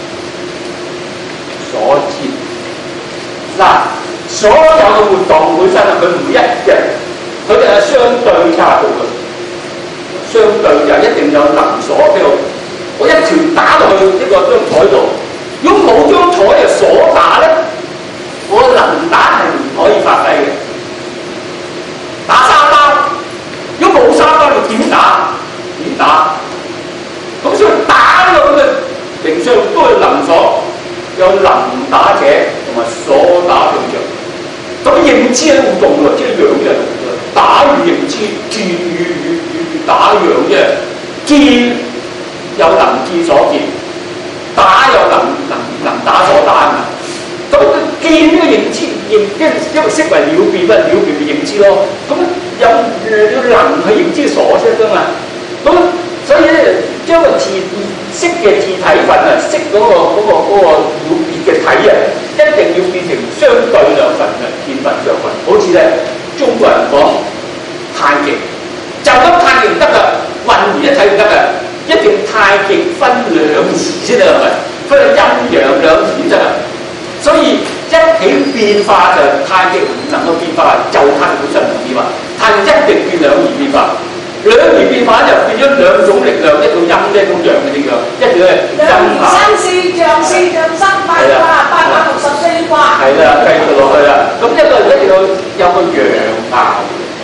所知。嗱，所有嘅活動本身啊，佢唔一樣，佢哋係相對差到嘅。相對就一定有能所，譬如我一拳打落去呢個張台度，如果冇張台嘅鎖打咧，我能打係唔可以發揮嘅。打沙包，如果冇沙包你點打？點打？咁所以打呢個咁嘅名相都係能所，有能打者同埋所打對象。咁認知係互動喎，即係樣嘅，打與認知，見與打樣啫，見有能見所見，打有能打所打嘛。咁見呢個認知，因為識為了別，了別咪認知咯。咁有能去認知所識㗎嘛。咁所以咧，將個識嘅自體分啊，識嗰個了別嘅體啊，一定要變成相對兩份嘅見分相分。好似咧，中國人講太極。就咁太極唔得㗎，混而一體唔得㗎，一定太極分兩儀先得係咪？分陰陽兩儀先得㗎。所以一起變化就太極唔能夠變化，就太極本身唔變化，太極一定變兩儀變化。兩儀變化就變咗兩種力量，一種陰一種陽嘅力量，一種係陰下。 四象三八卦，864卦。 係啦，繼續落去啦。咁一定要有個陽爻。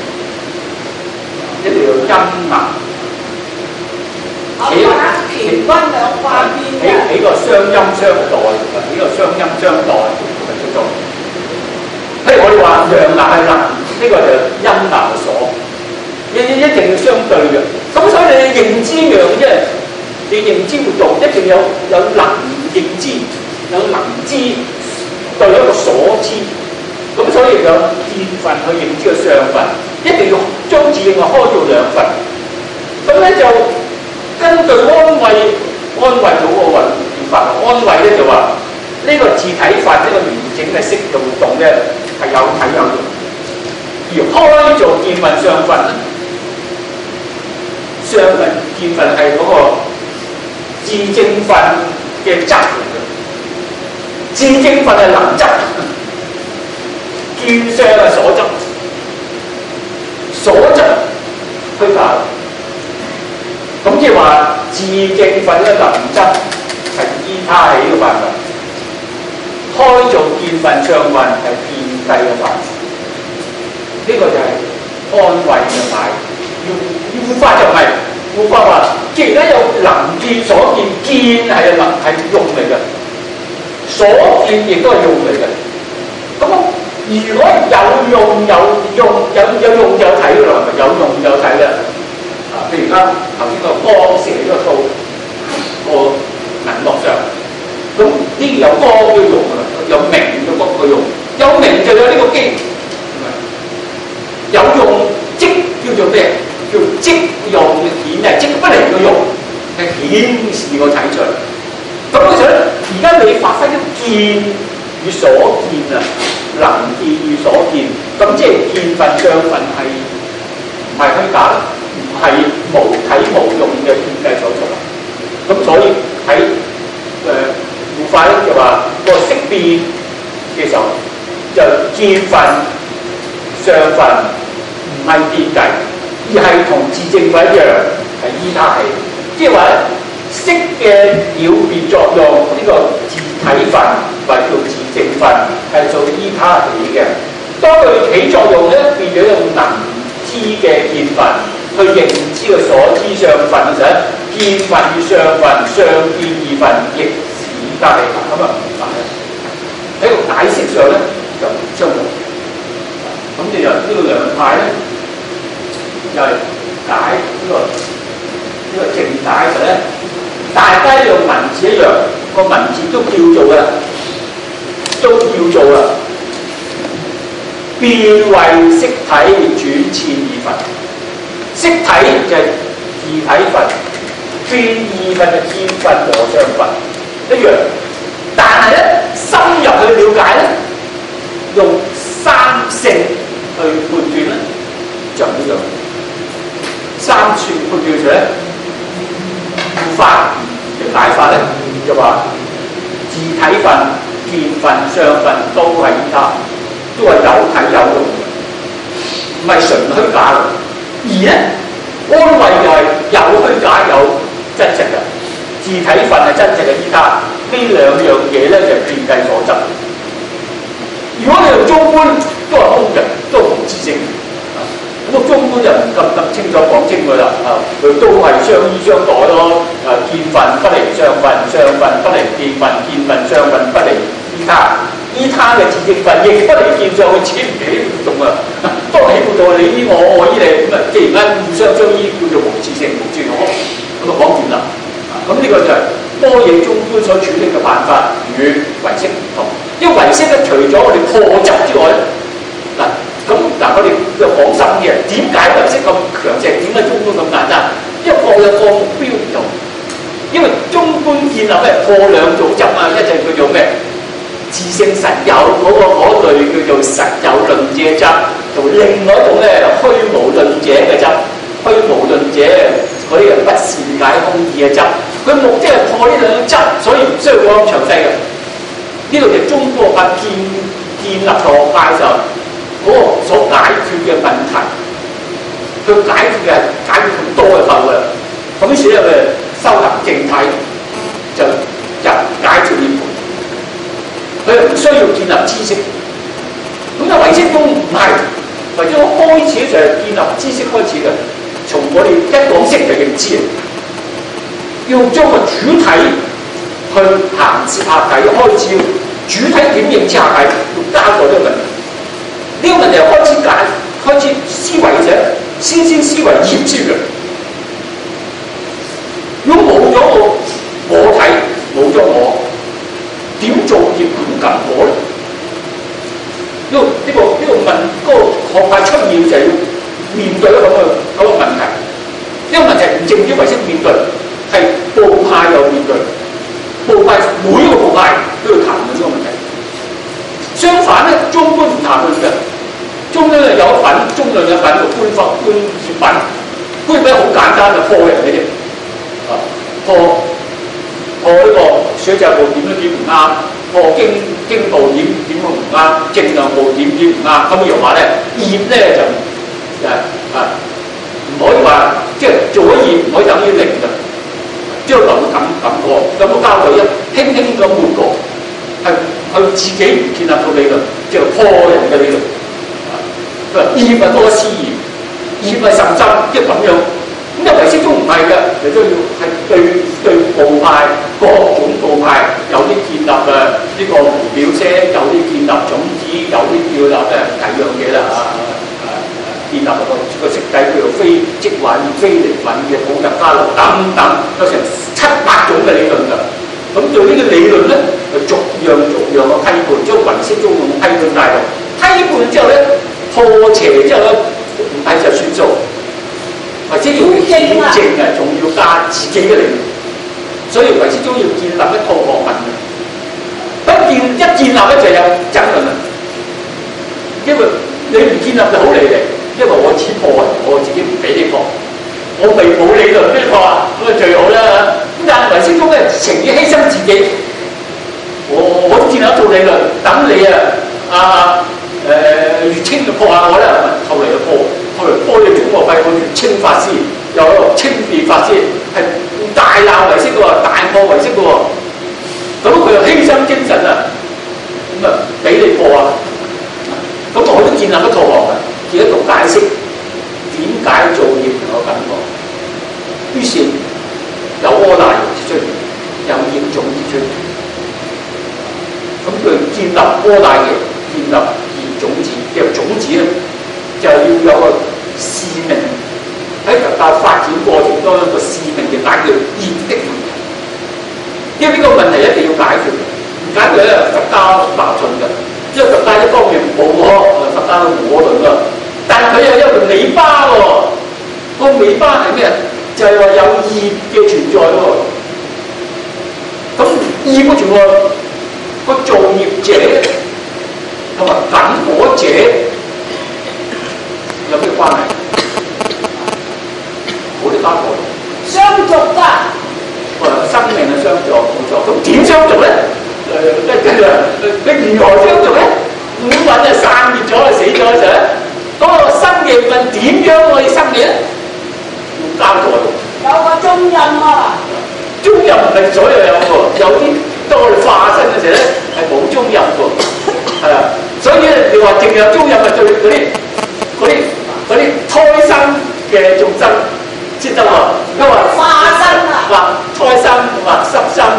一定要陰陽， 乾坤兩卦變起個雙陰相待，起個雙陰相待咪叫做。譬如我哋話陽爻係能，呢個就陰爻所，一定要相對嘅。咁所以你認知樣啫，你認知活動一定有能認知，有能知對一個所知。咁所以有見分去認知個相分，一定要將自認開做兩份。咁咧就根據安慰到個運法，安慰咧就話呢個自體分，呢個緣整嘅式嘅活動咧係有體有用。而開做見分相分咧，相分見分係嗰個自證分嘅質嚟嘅，自證分係能質，見相係所質，所質虛假。咁即係話自證分嘅能質係依他起嘅範圍，開做見分相分係遍計嘅範圍。呢個就係安慰嘅解，要護法就唔係護法話，既然有能見所見，見係能係用嚟嘅，所見亦都係用嚟嘅。咁如果有用有用就有睇㗎啦，有用就有睇啦。啊，譬如而家頭先個光射咗到個銀幕上，咁呢有光嘅用㗎啦，有明嘅光嘅用，有明就有呢個機。有用即叫做咩？叫即用嘅顯係即不離嘅用，係顯示個睇出嚟。咁我想而家你發揮咗見與所見啊，能見與所見，咁即係見分相分係唔係虛假？唔係無體無用嘅見計所出。咁所以喺護法咧就話個識變嘅時候，就見分相分。唔係變計，而係同自證分一樣，係依他起。即係話咧，識嘅了別作用呢、這個自體分或者叫自證分係做依他起嘅。當佢起作用咧，變咗用能知嘅見分去認知個所知相分嘅時候，見分與相分相見二分，亦是依他起。咁啊，喺個解釋上咧就唔相同。咁就由呢個兩派咧，就係解呢個正解嘅咧，大家用文字一樣，個文字都叫做啦，變為識體轉次二分，識體就係自體分，變二分就見分和相分一樣，但係咧深入去了解咧，用三性去判斷咧，就唔一樣。三性判斷出咧，護法嘅解法咧，就話自體分、見分、相分都係依他，都係有體有用，唔係純虛假嘅。而咧安慰就係有虛假有真實嘅，自體分係真實嘅依他，呢兩樣嘢咧就係遍計所執。如果你用中觀都係空嘅，都係無自性。咁個中觀就唔咁清楚講清佢啦。佢都係相依相待咯。見分不離相分，相分不離見分，見分相分不離依他。依他嘅自證分亦不離見相，佢自己唔起活動啊。當起活動，你依我，我依你，咁啊，既然間互相相依，叫做無自性、無自我，咁就講完啦。咁呢個就係般若中觀所處理嘅辦法與唯識唔同。因為唯識咧，除咗我哋破執之外咧，我哋就講深嘅，點解唯識咁強勢？點解中觀咁簡單？因為各有各目標唔同。因為中觀建立咩破兩種執啊，一就叫做咩自性實有嗰類叫做實有論者執，同另外一種咧虛無論者嘅執，虛無論者嗰啲不善解空義嘅執。佢目的係破呢兩種執，所以唔需要講咁詳細嘅。呢度就中國法建立學派就嗰個所解決嘅問題，佢解決嘅解決咁多嘅法嘅，咁於是咧佢修行正體就解決涅槃，佢唔需要建立知識。咁啊唯識宗唔係，唯識宗開始就係建立知識開始嘅，從我哋一講識就認知，要將個主體去行接下偈開始。主體點認知下偈，要交代呢個問題。呢個問題開始思維嘅時候，先思維業知嘅。如果冇咗我體，冇咗我，點做業點及我咧？呢個問嗰個學派出現就係要面對咁嘅問題。呢個問題唔淨止唯識面對，係部派又面對。部派每一個部派都要談論呢個問題。 相反咧，中觀唔談論嘅，中觀咧有品，中論有品個觀法觀業品，觀業品好簡單嘅破人嘅啫，破呢個水掣部點都點唔啱，破經部點都唔啱，正量部點唔啱，咁又話咧業咧就唔可以話即係做咗業唔可以等於零嘅，即係留咁過，咁個交代輕輕咁抹過，係佢自己唔建立到理論，即係破人嘅理論。佢話業係多思業，業係甚深，即係咁樣。咁唯識宗唔係嘅，你都要係對部派各種部派有啲建立呢個無表聲，有啲建立種子，有啲建立第樣嘢啦建立個色底叫做非即蘊、非離蘊嘅普入加流等等，有成700種嘅理論㗎。咁對呢個理論咧，就逐樣嘅批判，將唯識宗用批判大陸。批判之後咧，破邪之後咧，唔係就算數，或者要顯證啊，仲要加自己嘅理論。所以唯識宗要建立一套學問嘅。一建立咧就有爭論啦，因為你唔建立就好離離。因為我只破人，我自己唔俾你破，我未冇理論俾你破啊，咁啊最好啦。咁但係唯識宗咧情願犧牲自己，我建立一套理論，等你月清就破下我啦，後嚟就破，後來破你中國廢我月清法師，又有清別法師，係大鬧唯識嘅喎，大破唯識嘅喎，咁佢又犧牲精神啊，咁啊俾你破啊，咁我都建立一套學問。而一度解釋點解造業能夠感覺，於是有柯大出現，有業種出現，咁佢建立柯大嘅，建立業種子，嘅種子咧就係要有個使命喺佛教發展過程當中個使命嘅解決業的問題，因為呢個問題一定要解決，唔解決咧佛教矛盾嘅，因為佛教一方面冇我，佛教無我論㗎。但係佢又有條尾巴喎，個尾巴係咩？就係話有業嘅存在喎。咁業嘅存在，個造業者同埋感果者有咩關係？冇啲關係。相續㗎。生命嘅相續冇錯。咁點相續咧？你如何相續咧？五蘊就散滅咗，死咗就。嗰個新嘅運點樣可以生嘅咧？要交代。有個中陰啊！中陰唔係所有有喎，有啲當我哋化身嘅時候咧係冇中陰喎，係啊。所以咧你話淨有中陰係對嗰啲胎生嘅眾生先得喎。因為化身啊，話胎生或濕生，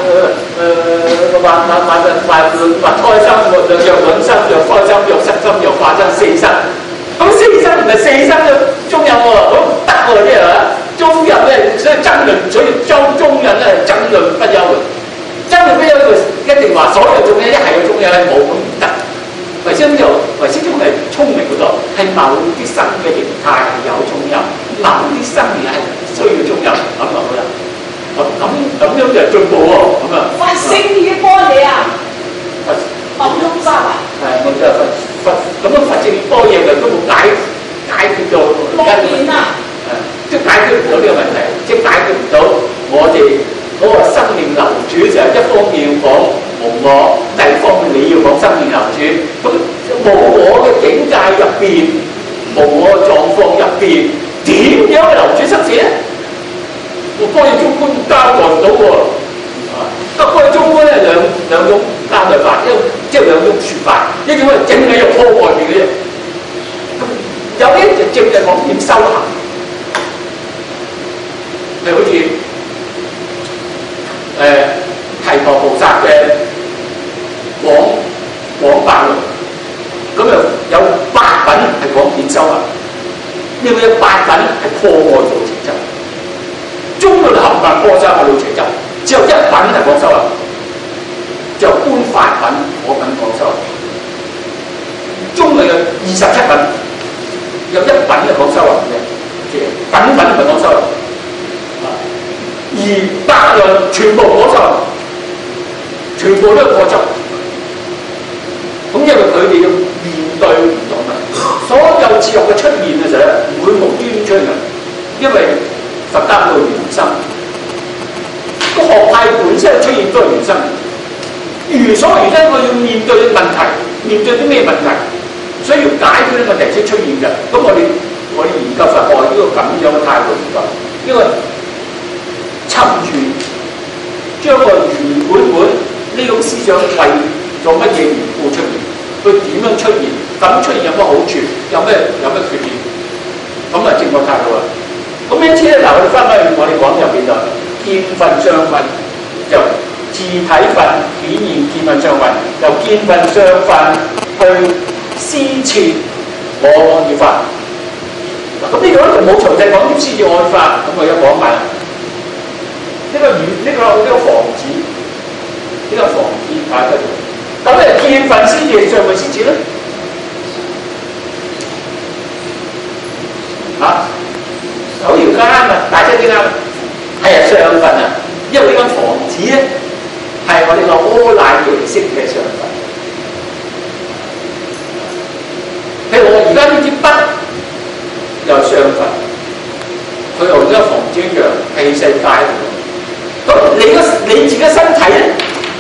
或胎生，若卵生，若胎生，若濕生，若化生，四生。咁四生唔係四生嘅中陰喎，咁唔得喎，即係話中陰咧，所以爭論，所以將中陰咧爭論不休嘅，爭論不休一定話所有中陰一係有中陰係冇咁唔得。唯識宗係聰明好多，係某啲生嘅形態係有中陰，某啲生嘅係需要中陰，咁就好啦。咁樣就進步喎，咁啊。佛性已經幫你啊！佛中心啊！係，我就係佛咁樣佛性多嘢嘅都冇解決到根本啊！即係解決唔到呢個問題，即係解決唔到我哋嗰個生命流轉就係一方面要講無我，第二方面你要講生命流轉。咁無我嘅境界入邊，無我嘅狀況入邊，點樣去流轉生死咧？我般若中觀交代唔到喎。得般若中觀咧兩種交代法，即係兩種説法，一種係淨係入破外面嘅啫。有啲就淨係講點修行，係好似提婆菩薩嘅廣白論，咁又有8品係講點修行，因為有8品係破外道邪執，中論冚唪唥破晒外道邪執，只有1品係講修行，就觀法品我品講修行，中論有27品。有1品係講修行嘅，即係品唔係講修行，而百論全部講修行，全部都係破執。咁哋要面對唔同嘅，所有哲學嘅出現嘅時候唔會無端端出現，因為佛家叫緣生，個學派本身出現都係緣生。如所緣生，我要面對問題，面對啲咩問題，所以要解決啲問題先出現嘅。咁我哋研究佛學呢個咁樣嘅態度研究，因為尋源將個原本呢種思想為咗乜嘢緣故出現，佢點樣出現，咁出現有乜好處，有咩缺點，咁啊正確態度啦。咁因此咧，嗱我哋翻返去我哋講入邊就見分相分，就自體分顯現見分相分，由見分相分去施設我要法。咁呢度咧就冇詳細講啲施設我要法，咁我而家講埋呢個房子，呢個房子擺喺度。咁咧見分施設上咪施設咧？好條啱啊！大家知啦，係啊相分啊，因為呢間房子咧係我哋個柯乃形式嘅相分。譬如我而家呢支筆又相分，佢同呢間房子一樣係世界嚟嘅。咁你自己身體咧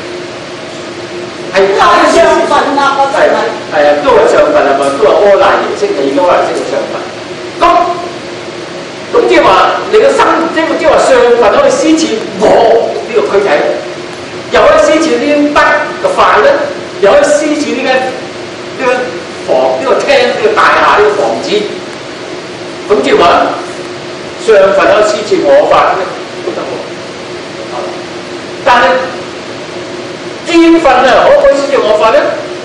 係相分啊，我真係啊，都係相分啊嘛，都係柯乃形式，你而家柯乃形式嘅相分。咁即係話你個身，即係話相分可以施設我呢個軀體，又可以施設呢啲筆嘅塊咧，又可以施設呢個房、呢個廳、呢個大廈、呢個房子。咁即係話相分可以施設我法咧都得喎。但係見分啊，可唔可以施設我法咧？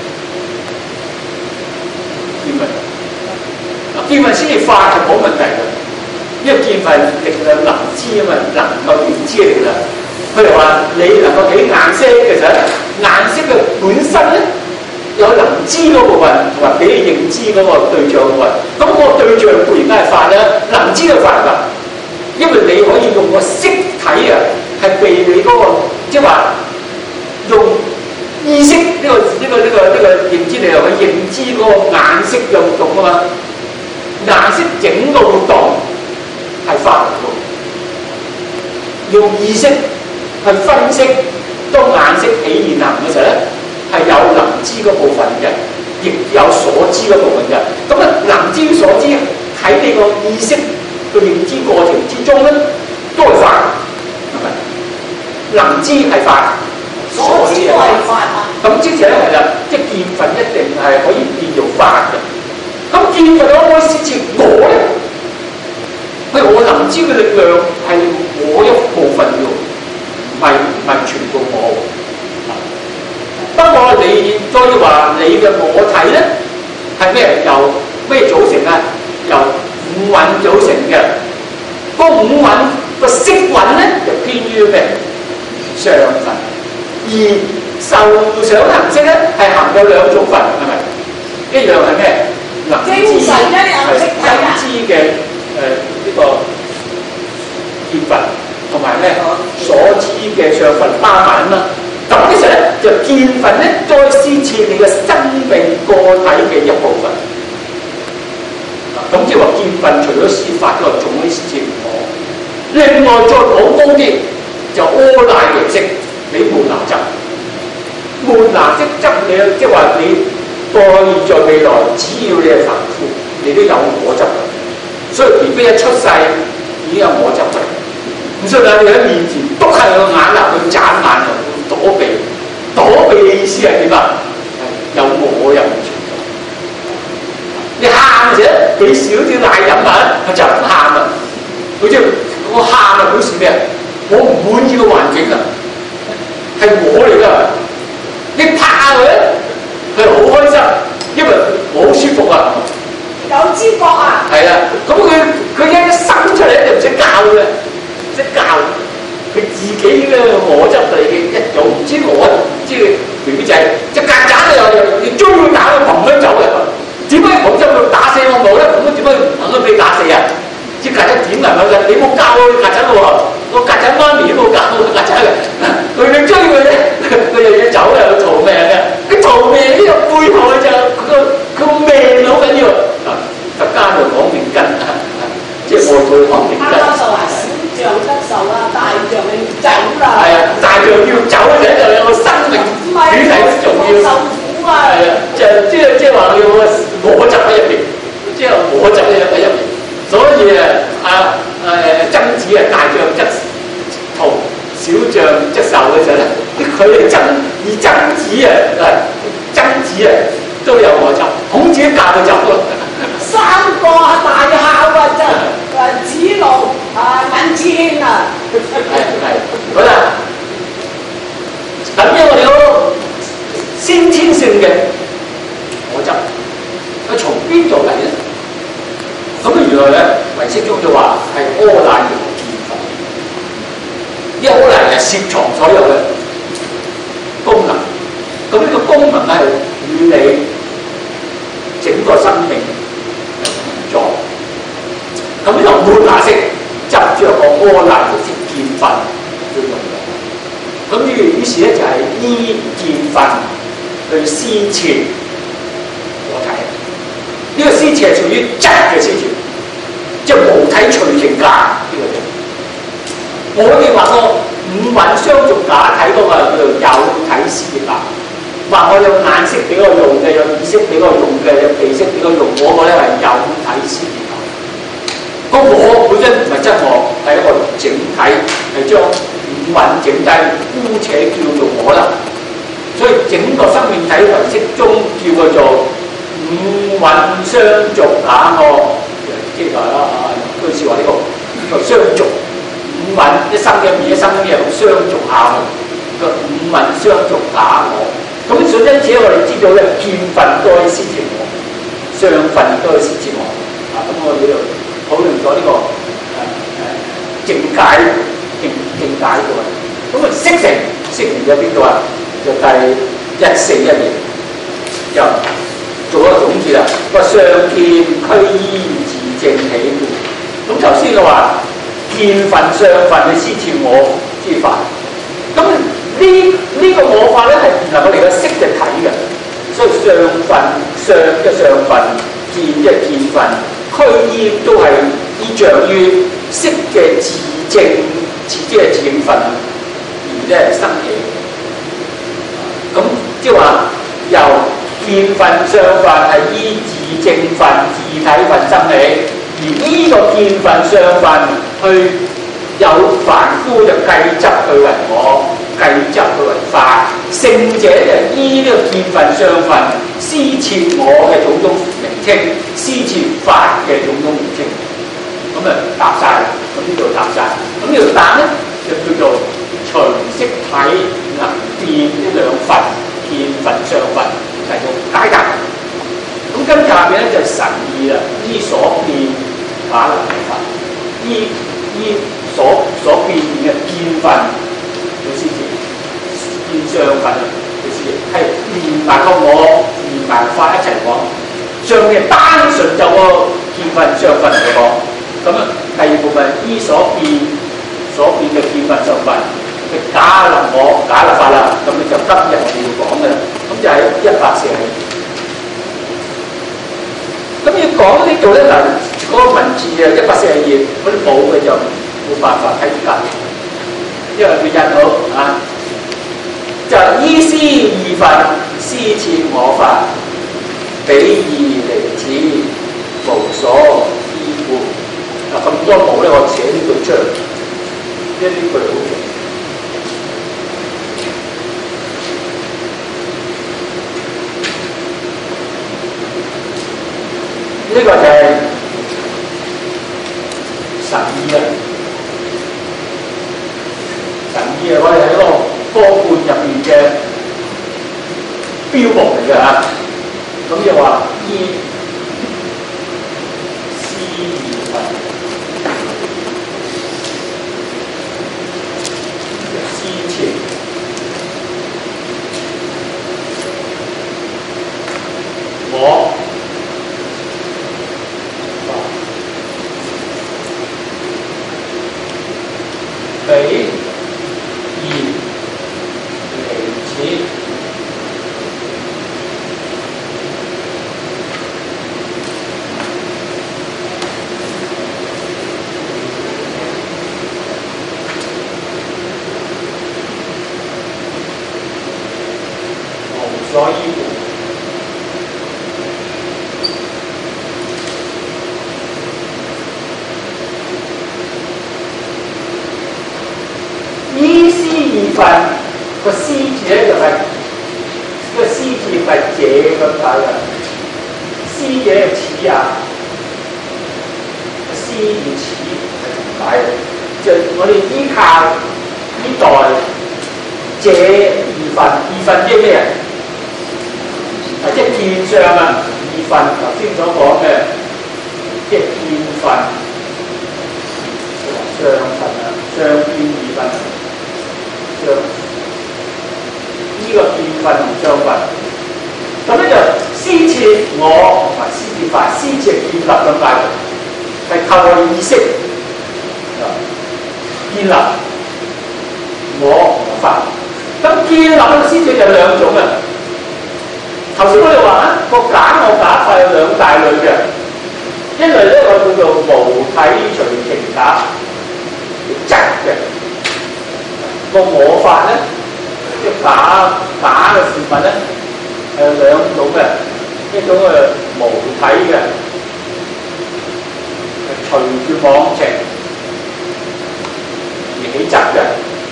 見分施設法就冇問題嘅。因為見分力量能知啊嘛，能夠認知嘅力量。譬如話你能夠睇顏色嘅時候，顏色嘅本身咧有能知嗰部分，同埋俾你認知嗰個對象嗰部分。咁個對象固然梗係法啦，能知嘅法㗎。因為你可以用個色體啊，係被你嗰個即係話用意識呢個認知力量去認知嗰個顏色嘅活動啊嘛。顏色整個活動係法嚟嘅，用意識去分析當顏色起現行嘅時候咧，係有能知嗰部分嘅，亦有所知嗰部分嘅。咁啊，能知所知喺你個意識嘅認知過程之中咧，都係法，係咪？能知係法，所知係法。咁即係咧係啦，即係見分一定係可以變做法嘅。咁見分可唔可以施設我咧？譬如我能知嘅力量係我一部分嘅，唔係全部我。不過你再話你嘅我體咧係咩？由咩組成啊？由五蘊組成嘅。個五蘊個色蘊咧就偏於咩？相分。而受想行識咧係含有兩種分，係咪？一樣係咩？能知嘅呢個見分，同埋咧所知嘅相分包埋啦。咁其實咧就見分咧再施設你嘅生命個體嘅一部分。咁即係話見分除咗施法之外，仲可以施設我。另外再講高啲，就柯乃形式，你門拿執。門拿執你即係話你。過去、現在、未來，只要你係凡夫，你都有我執嘅。所以 BB 一出世已經有我執嘅。唔信啊！你喺面前篤下個眼啊，去眨眼啊，躲避。躲避嘅意思係點啊？有我有唔存在。你喊嘅時候，俾少啲奶飲下，佢就唔喊啦。佢即係我喊啊，表示咩啊？我唔滿意個環境啊，係我嚟㗎。你拍下佢。佢好開心，因為我好舒服啊！ 有知覺啊！ 係啊，咁佢一生出嚟就唔識教嘅，唔識教佢自己嘅我執嚟嘅，一早唔知我即係 BB 仔，隻曱甴又追佢打佢，砰佢走嘅。點解我執佢打死我冇咧？咁點解唔肯俾打死啊？隻曱甴點能夠嘅？你冇教佢曱甴喎，個曱甴媽咪都冇教佢曱甴嘅，佢追佢咧，佢又要走嘅，佢逃命嘅。佢逃命呢個背後就佢講定啱啱就話小象得受啊，大象你走啦。 係啊，大象要走就係兩個生命主體都重要。 受苦啊！ 係啊，即係話要我執喺入邊，即係我執喺入邊。所以曾子啊，大象則逃，小象則受嘅時候咧，佢哋曾子都有我執，孔子教佢走咯。 三個大孝啊，就子路尹遷啊。 係好啦，咁樣我哋好先天性嘅我執，佢從邊度嚟咧？咁原來咧，唯識宗就話係阿賴耶見分，因為阿賴耶攝藏所有嘅功能，咁呢個功能咧係與你整個生命同在。咁呢個末那識執著個阿賴耶識見分去用嘅，咁於是咧就係依見分去施設我睇。呢個施設係屬於質嘅施設，即係無體隨形假呢個嘢。我哋話個五蘊相續假體嗰個叫做有體施設法，話我有眼識俾我用嘅，有耳識俾我用嘅，有鼻識俾我用，嗰個咧係有體施設法。個我本身唔係真我，係一個整體，係將五蘊整體，姑且叫做我啦。所以整個生命體唯識中叫佢做五蘊相續假我，即係句説話呢個相續五蘊一生嘅面一生嘅嘢相續下個五蘊相續假我。咁所以因此我哋知道咧，見分都可以施設我，相分都可以施設我。咁我哋就討論咗呢個正解嘅喎。咁識成咗邊度啊？就第141頁又做咗總結啦。個相見俱依自證起故。咁頭先嘅話見分相分去施設我之法。咁呢個我法咧係唔能夠嚟個識嘅睇嘅，所以相分見即係見分，俱依都係依仗於識嘅自證，即係自證分而咧生起。咁即係話由見分相分係依自證分、自體分生起，而呢個見分相分去有凡夫就計執佢為我，計執佢為法，聖者就依呢個見分相分施設我嘅種種名稱，施設法嘅種種名稱。咁啊答晒啦，咁呢度答晒，咁呢度答咧就叫做隨識體能變呢兩分，見分相分嚟到解答。咁跟下邊咧就神義啦，依所變假能分，依所變嘅見分嘅施設，見相分嘅施設，係連埋個我，連埋法一齊講。上面單純就個見分相分嚟講，咁啊第二部分依所變嘅見分相分嘅假能我、假能法啦，咁你就今日我哋要講嘅啦。咁就係140。咁要講呢度咧嗱，嗰個文字啊140頁嗰啲冇嘅就冇辦法睇隔，因為佢印好啊，就依師二分施設我法，比義離此，無所依故。嗱咁多冇咧，我寫呢句出嚟，因為呢句好重。呢個就係神義啊！神義啊，我哋喺嗰個科判入邊嘅標目嚟嘅嚇。咁就話依師二分施設我。比義離此， 份個思字咧就係、個思字係這咁解嘅，思者嘅始啊，思與始係咁解嘅。就我哋依靠呢代這二份即係咩啊？即係見相啊，二份頭先所講嘅，即係見份、相份啊，相見二份，相呢個見份同相份。咁咧就先設我同埋先設法，先設建立咁解，係透過意識建立我同法。咁建立嘅先設有兩種啊。頭先我哋話啊，個假我假法有兩大類嘅，一類咧我叫做無體隨情假，質嘅個我法咧，即係假嘅事物咧，係有兩種嘅，一種係無體嘅，係隨住妄情而起質嘅。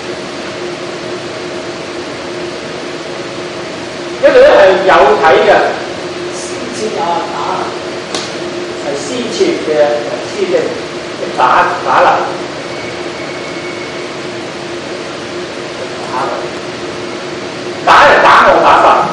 一個咧係有體嘅，先設啊打，係先設嘅，先嘅打能，打係打我打法。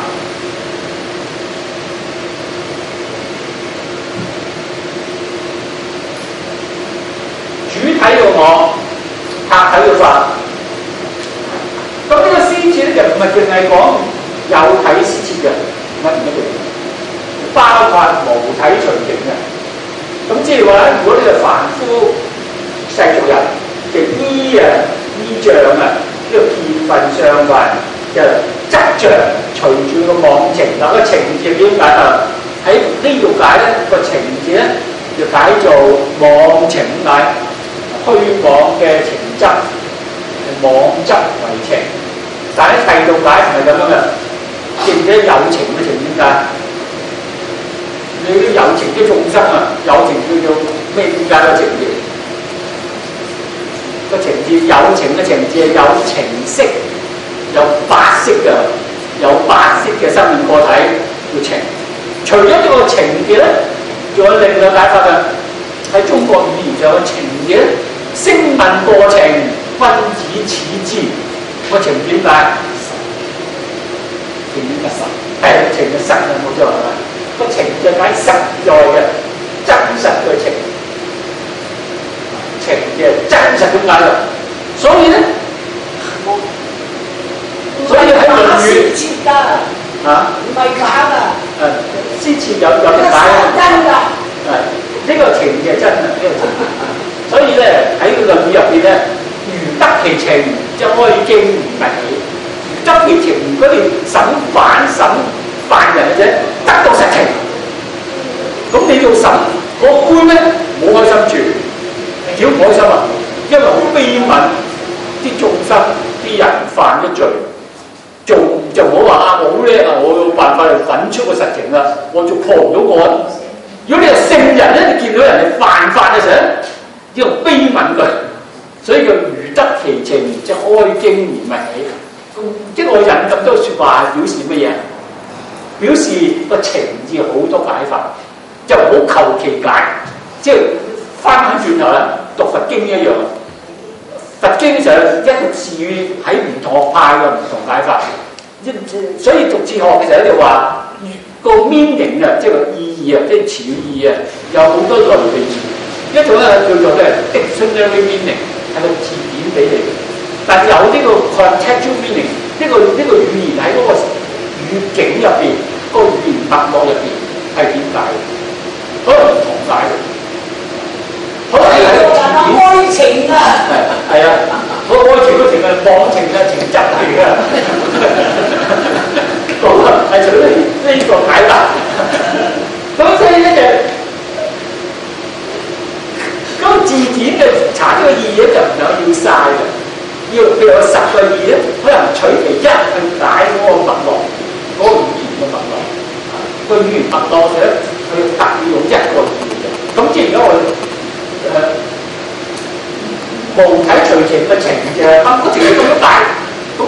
主體嘅我，客體嘅法。咁呢個先設咧就唔係淨係講有體先設嘅，唔一定，包括無體隨情嘅。咁即係話咧，如果你係凡夫世俗人，就依仗啊，呢個見份相份就執着隨住個妄情。嗱，個情字點解啊？喺呢度解咧，個情字咧就解做妄情解，虛妄嘅情執，妄執為情。但喺第二度解唔係咁樣嘅。記唔記得有情嘅情點解？你啲有情啲眾生啊，有情叫做咩？點解個情字？個情字有情嘅情字係有情色，有白色嘅，有白色嘅生命個體叫情。除咗呢個情字咧，仲有另外解法嘅。喺中國語言上嘅情字咧，聲聞過情，君子恥之。個情點解？情嘅實，係情嘅實啊，冇錯係咪？個情就係實在嘅、真實嘅情，情嘅真實咁解啦。所以咧，喺論語設㗎嚇，唔係假㗎。 先設有點解啊？ 真㗎。 呢個情嘅真啊，呢個情。所以咧喺個論語入邊咧，如得其情，就哀矜而勿喜。得其情，如果你審犯人嘅啫，得到實情，咁你要審個官咧冇開心住，點唔開心啊？因為好悲憫啲眾生啲人犯咗罪，就唔好話啊我好叻啊，我有辦法嚟揾出個實情啦，我就破唔到案。如果你係聖人咧，你見到人哋犯法嘅時候，要悲憫佢，所以叫如得其情，即係哀矜而勿喜。即係我引咁多説話表示乜嘢？表示個情字好多解法，就唔好求其解。即係翻轉頭啦，讀佛經一樣。佛經上一個字語喺唔同學派嘅唔同解法，所以讀哲學嘅時候就話個 meaning 啊，即係個意義啊，即係詞義啊，有好多類嘅意義。一種咧叫做咧 dictionary meaning 係個字典俾你。但有呢個 contextual meaning，呢個語言喺嗰個語境入邊，嗰個語言脈絡入邊係點解？可能唔同解嘅。可能係愛情啊， 係啊，個愛情嗰情係妄情啊，情執嚟嘅。咁啊，係除咗呢個解法。咁所以咧就，嗰個字典嘅查呢個意義咧就唔係要晒嘅。要譬如有10個意咧，可能取其一去解嗰個脈絡，嗰個語言嘅脈絡。個語言脈絡咧，佢特意用一個意嘅。咁即係而家我無體隨情嘅情嘅，嗰情係咁樣解，咁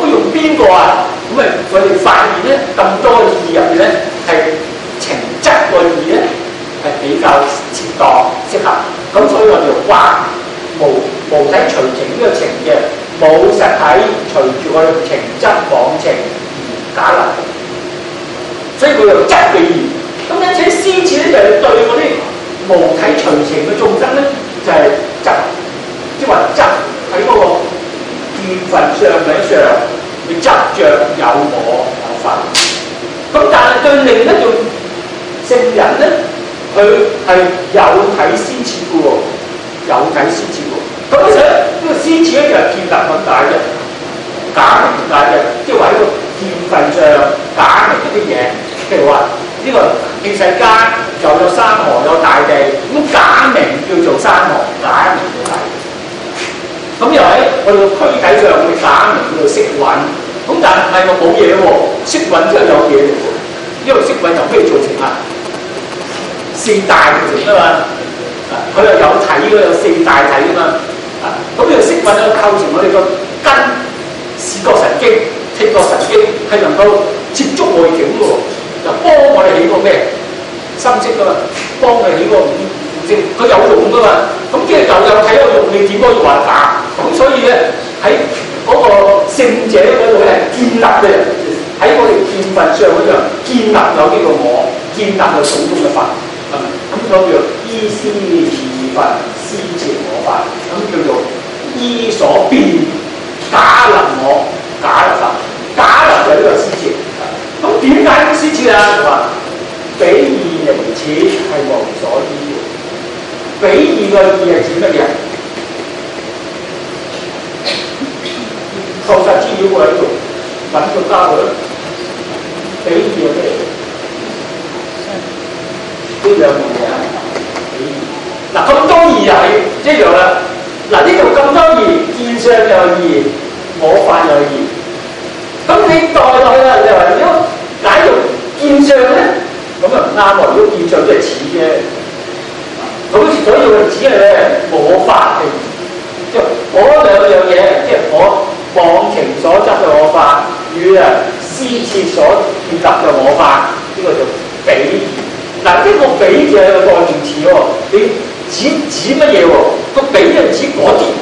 邊個啊？咁啊，我哋發現咧咁多義入邊咧，係情質個義咧係比較適當適合。咁所以我哋話無體隨情呢個情嘅冇實體，隨住我哋情質往情而假立，所以佢有質嘅義。咁因此施設咧就係對嗰啲無體隨情嘅眾生咧，就係執，即係話執喺嗰個見分相位上，你執着有我有法。咁但係對另一種聖人咧，佢係有體施設嘅喎，有體施設喎。咁其實呢個施設咧就係建立咁大嘅，假名咁大嘅，即係話喺個見分上假名嗰啲嘢，譬如話呢個地世間又有山河有大地，咁假名叫做山河，假名叫大地。咁又喺我哋個軀體上嘅假名叫做色蘊，咁但係唔係話冇嘢喎，色蘊真係有嘢嚟喎，因為色蘊由咩做成啊？四大做成啊嘛，佢又有體嘅，有四大體啊嘛，咁呢個色蘊就構成我哋個根，視覺神經、聽覺神經係能夠接觸外境嘅喎，就幫我哋起個咩心識㗎嘛，幫佢起個五識，佢有用㗎嘛，咁即係又有體有用，你點可以話假？咁所以咧喺嗰個聖者嗰度咧建立嘅，喺我哋見分上嗰度建立有呢個我，建立個種種嘅法。咁所以叫依師二分施設我法，咁叫做依所變假立我，假立法，假立就係呢個施設。咁點解要施設啊？就話比義離此係無所依。比義個義係指乜嘢？確實資料我喺度揾個交佢。比義係咩？呢兩樣嘢啊，嗱咁多義又係一樣啦。嗱呢度咁多義，見相又義，我法又義。咁你代落去啦，你話如果解讀見相咧，咁啊唔啱喎。如果見相即係似啫，咁所以佢只係咧我法嘅，即係嗰兩樣嘢，即係我妄情所執嘅我法與啊施設所建立嘅我法，呢個就比義。嗱，呢個比就係個代名詞喎，你指乜嘢喎？個比就指嗰啲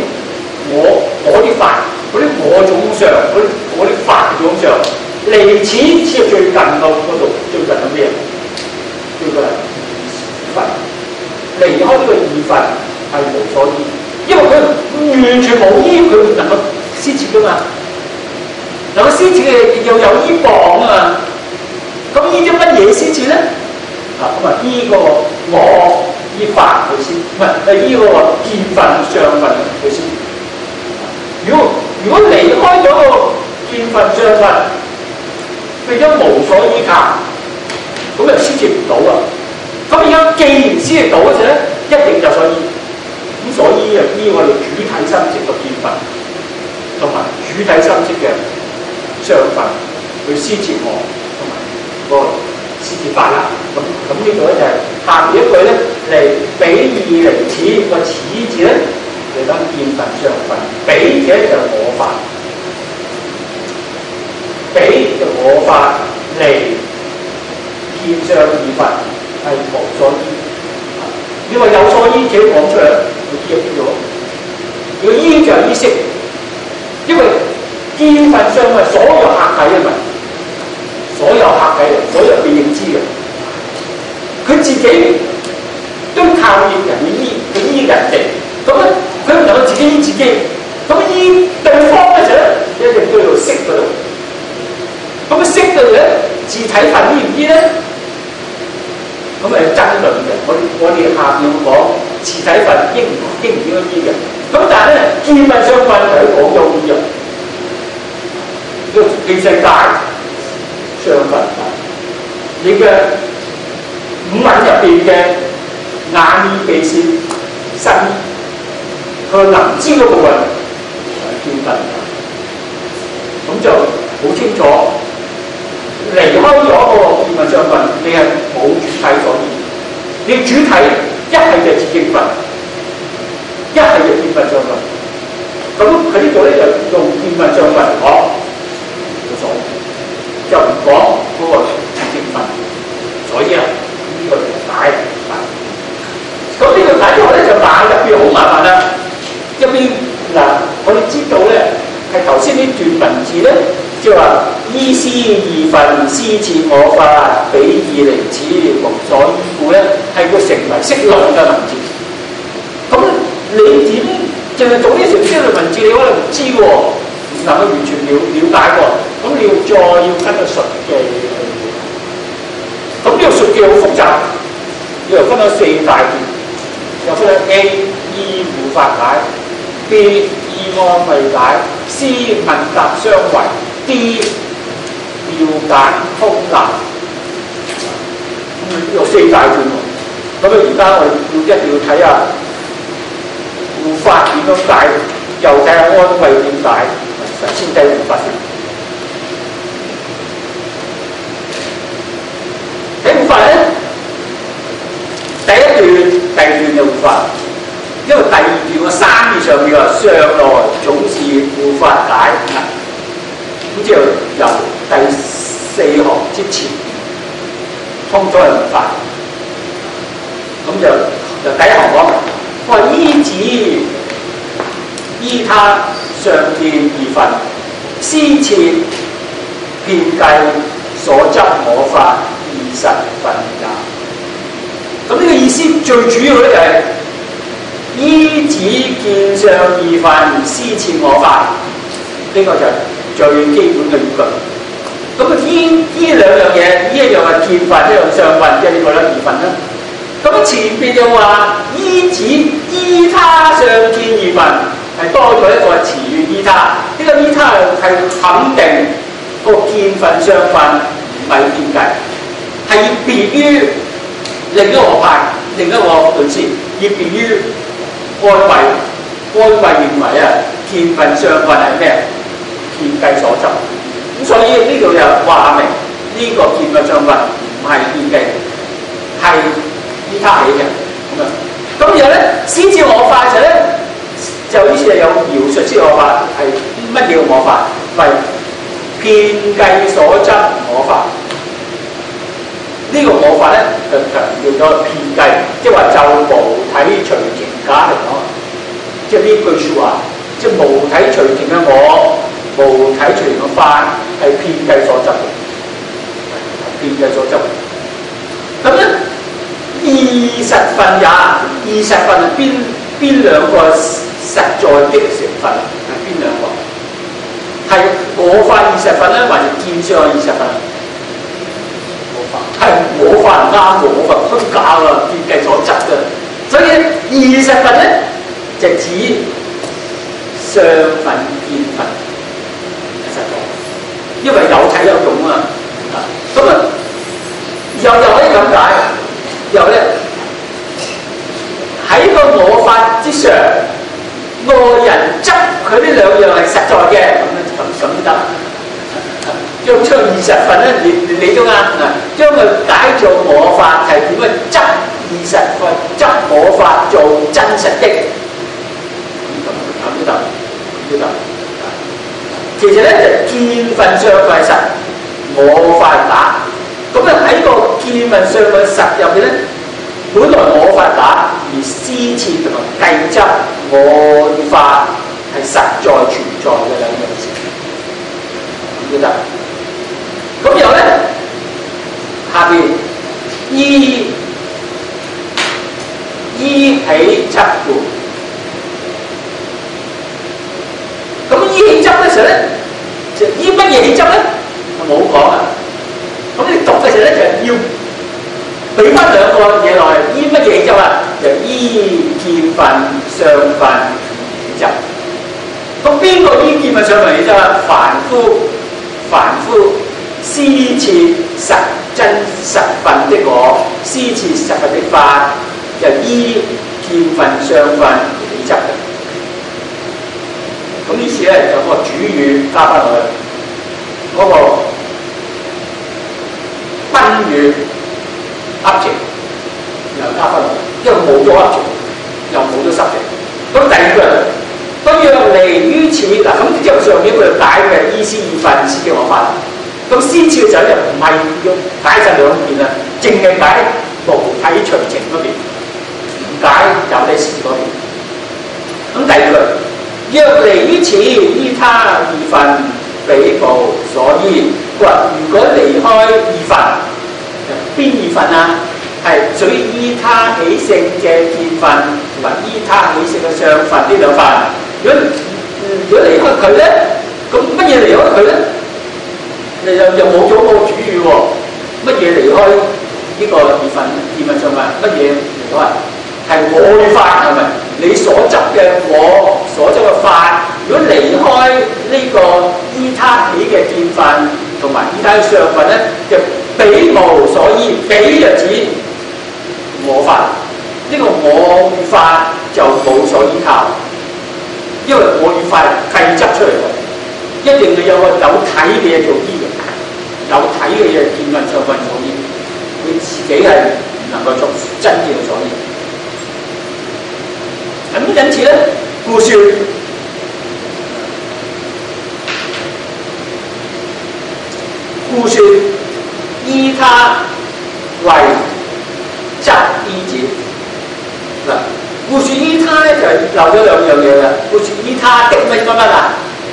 法，嗰啲我種相，嗰啲法種相，離此只係最近嗰度，最近係咩啊？叫做二分，離開呢個二分係無所依，因為佢完全冇依，佢唔能夠施設噶嘛。嗱，個施設嘅又有依傍啊嘛，咁依啲乜嘢施設咧？咁啊，依個我依法佢先，唔係依個見分相分佢先。如果離開咗個見分相分，變咗無所依靠，咁就施設唔到啊。咁而家既然施設到嘅時咧，一定就所依。咁所依就依我哋主體心識嘅見分，同埋主體心識嘅相分去施設我，同埋個施設法啦。咁呢度咧就係下邊一句咧嚟比義離此個此字咧嚟講見分相分，比者就我法，比就我法，離見相二分係無所依。你話有所依，自己講出嚟，佢依咗邊咗？要依就係依識，因為見分相係所有客體嘅問題，所有客體，所有被認知嘅。佢自己都靠人嘅依，佢依人哋，咁咧佢唔能夠自己依自己，咁依對方嘅時候一定都要識嗰度，咁識嘅嘢自體分依唔依咧？咁係爭論嘅。我哋下邊會講自體分應唔應該依嘅，咁但係咧見分相分係講有依嘅，叫見世界相分，你嘅五蘊入邊嘅眼耳鼻舌身，佢能知嗰部分係見分，咁就好清楚。離開咗個見分相分，你係冇主體所依。你主體一係就自證分，一係就見分相分。咁喺呢度咧就用見分相分嚟講， 講嗰個成分，所以啊呢個就解。咁呢個解之後咧就打入邊好麻煩啦。入邊嗱，我哋知道咧係頭先呢段文字咧，即係話依師二分，師切我法，比義離此，無所依故咧，係要成為釋論嘅文字。咁你點淨係讀呢條釋論文字，你可能唔知喎，唔能夠完全了解喎。咁你要跟個述記去。咁呢個述記好複雜，又分咗4大段，又分咗 A 依護法解。B 依安慰解 ，C 問答相違 ，D 妙簡通難。咁有4大段喎。咁啊，而家我哋一定要睇下護法點樣解，又睇下安慰點解。先睇護法先。睇護法咧，第一段、第2段嘅護法。因為第2段個3字上面話上來總是護法解，咁之後由第4行之前通咗係護法，咁就第1行講，話依止依他上見二分，師切遍計所執我法20分也。咁呢個意思最主要咧就係、依止見上二分，師切我法，呢、個就係最基本嘅語句。咁啊，依兩樣嘢，依一樣係見分，一樣上分，即係呢個啦，二分啦。咁前邊就話依止依他上見二分，係多咗一個詞語依他。呢、個依他係肯定個見分上分唔係遍計，係要別於另一個學派、另一個論師，要別於安慰認為啊，見分上分係咩？遍計所執。咁所以呢度就話明呢個見分上分唔係遍計，係依他起嘅咁啊。咁然後咧，師切我法嘅時候咧，就於是有描述師切我法係乜嘢我法？係遍計所執我法。呢個我法咧就強調咗遍計，即係話就無體隨情假嚟講，即係呢句説話，即係無體隨情嘅我，無體隨情嘅法係遍計所執嘅，遍計所執。咁咧20分也，20分係邊兩個實在的成分？係邊兩個？係我法20分咧，還是見相20分？係我法唔啱，我法虛假㗎，遍計所執嘅。所以20分咧就指上分見分實在，因為有體有用啊。咁啊，又可以咁解，又咧喺個我法之上，外人執佢呢兩樣係實在嘅，咁得。將20分咧，你都啱啊！將佢解做我法係點樣執20分，執我法做真實的，咁都得。其實咧就見分上分實，我法假。咁咧喺個見分上分實入面咧，本來我法假，而師切同埋計執我法係實在存在嘅兩樣事，咁都得。咁然後咧，下邊依起執故，咁依起執嘅時候咧，就依乜嘢起執咧？冇講啊。咁你讀嘅時候咧，就要俾翻兩個嘢落去，依乜嘢起執啊？就依見分上分起執。咁邊個依見分上分起執啊？凡夫。師切實真實分的我，師切實分的法，就依見分上分起執嘅。咁於是咧就個主語加翻落去，嗰、那個賓語 object 又加翻落去，因為冇咗 object，又冇咗 subject。咁第二句，不若離於此嗱，咁之後上面佢就解嘅依師二分師嘅我法。 咁先設嘅時候就唔係要解晒兩邊啦，淨係解無體隨情嗰邊，唔解有理事嗰邊。咁第二句，若離於此，依他二分，彼無所依。佢話如果離開二分，邊二分啊？係屬於依他起性嘅見分同埋依他起性嘅相分呢兩份。如果離開佢咧，咁乜嘢離開佢咧？你又冇咗個主語喎？乜嘢離開呢個二分見分相分？乜嘢離開？係我與法係咪？你所執嘅我所執嘅法，如果離開呢個依他起嘅見分同埋依他嘅相分咧，就彼無所依。彼就指我法，呢個我與法就冇所依靠，因為我與法係計執出嚟嘅，一定係有個有體嘅嘢做依嘅，有體嘅嘢見分相分所依，佢自己係唔能夠作真正嘅所依。咁因此咧，故說依他為執依止嗱，故說依他咧就漏咗兩樣嘢啦。故說依他的乜啊？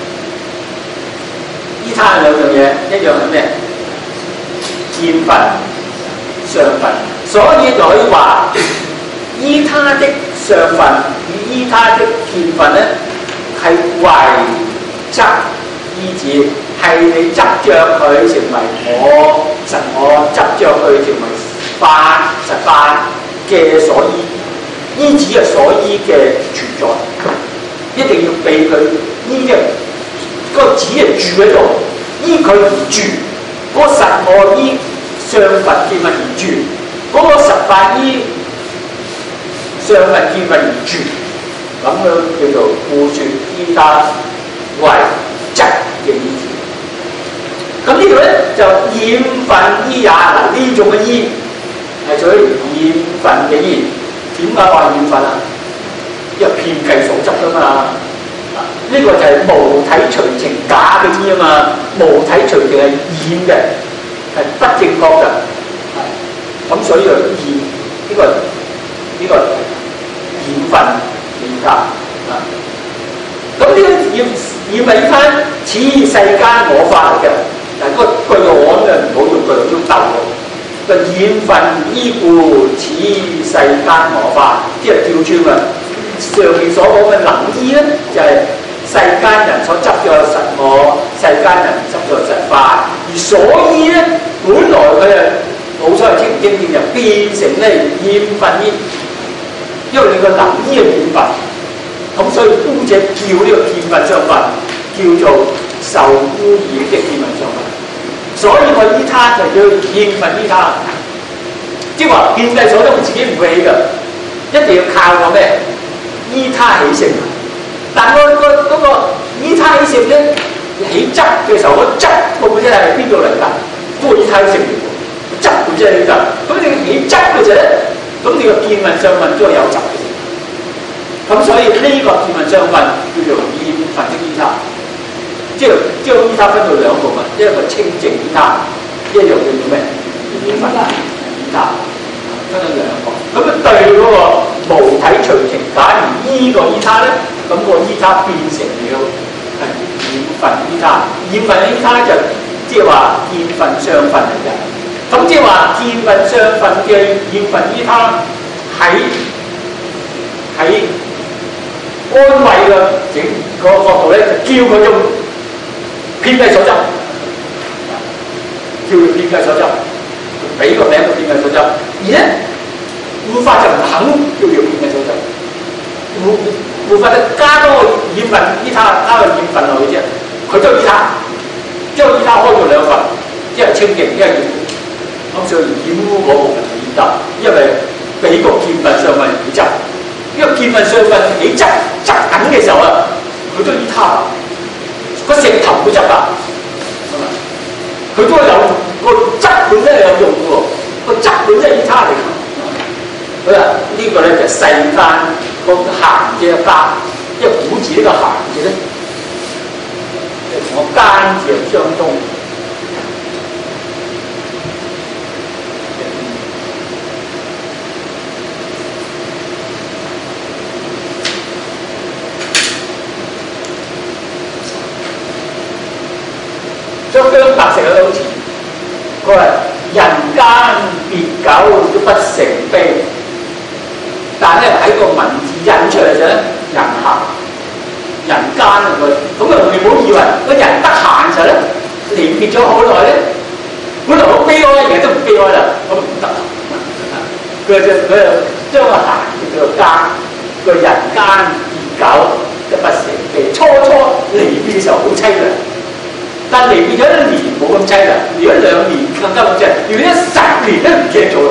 依他係兩樣嘢，一樣係咩？見分、相分，所以就可以話依他的相分與依他的見分咧，係為執依止，係你執着佢成為我實我，執着佢成為法實法嘅所依，依止係所依嘅存在，一定要俾佢依嘅嗰個止係住喺度，依佢而住，嗰、那個實我依相分見分而住，嗰、那個實法依相分見分而住，咁樣叫做故說依他為執嘅依止。咁呢度咧就染分依也，嗱呢種嘅依係屬於染分嘅依。點解話染分啊？因為遍計所執噶嘛。呢、這個就係無體隨情假嘅依啊嘛，無體隨情係染嘅，係不正確嘅。咁所以就染呢個染分依他啊。咁呢個染分依他，此世間我法嚟嘅。但係嗰句我咧唔好用句要鬥喎。個染分依故，此世間我法，即係調轉啊！上面所講嘅能依咧，就係、是、世間人所執咗實我，世間人執咗實法，而所依咧，本來佢啊冇所謂清唔清淨，就變成咧染分依，因為你個能依嘅染分，咁所以姑且叫呢個見分相分叫做受污染的見分相分。所以我依他就叫見分依他，即係話遍計所執自己唔會起嘅，一定要靠個咩？依他起性。但係嗰個依他起性咧，起執嘅時候，嗰執個本身係邊度嚟㗎？都係依他起性嚟嘅，執本身係呢度。咁你起執嘅時候咧，咁你個見分相分都係有執嘅。咁所以呢個見分相分叫做染分的依他。即係將依他分到兩部分，一個清淨依他，一樣叫做咩？染分依他，分咗兩個。咁啊對嗰個無體隨情假如依個依他咧，咁個依他變成了係染分依他。染分依他就即係話見分相分嚟嘅。咁即係話見分相分嘅染分依他喺安慰嘅整個角度咧，就叫佢用遍計所執，叫佢遍計所執，俾個名佢遍計所執。而咧護法就唔肯叫佢遍計所執，護法就加多個染分依他，加個染分落去啫。佢將依他，將依他開咗兩份，一係清淨，一係染污。咁所以染污嗰部分染得，因為俾個見分相分起執，因為見分相分起執緊嘅時候啊，佢都依他。個石頭佢執啊，佢都係有個質本身係有用嘅喎，個質本身係依他嚟嘅。好啦，呢個咧就世間個閒字嘅間，因為古字呢個閒字咧，同個間字係相通。 將姜白食咗好似佢話人間別久都不成悲，但咧喺個文字印出嚟就咧人行人間啊佢，咁啊你唔好以為個人得閒嘅時候咧離別咗好耐咧，本來好悲哀嘅都唔悲哀啦，咁唔得。佢就將個閒叫做間，個人間別久都不成悲。初離別嘅時候好凄涼，但離別咗1年冇咁凄涼，如果2年更加咁凄涼，如果10年都唔記得咗啦。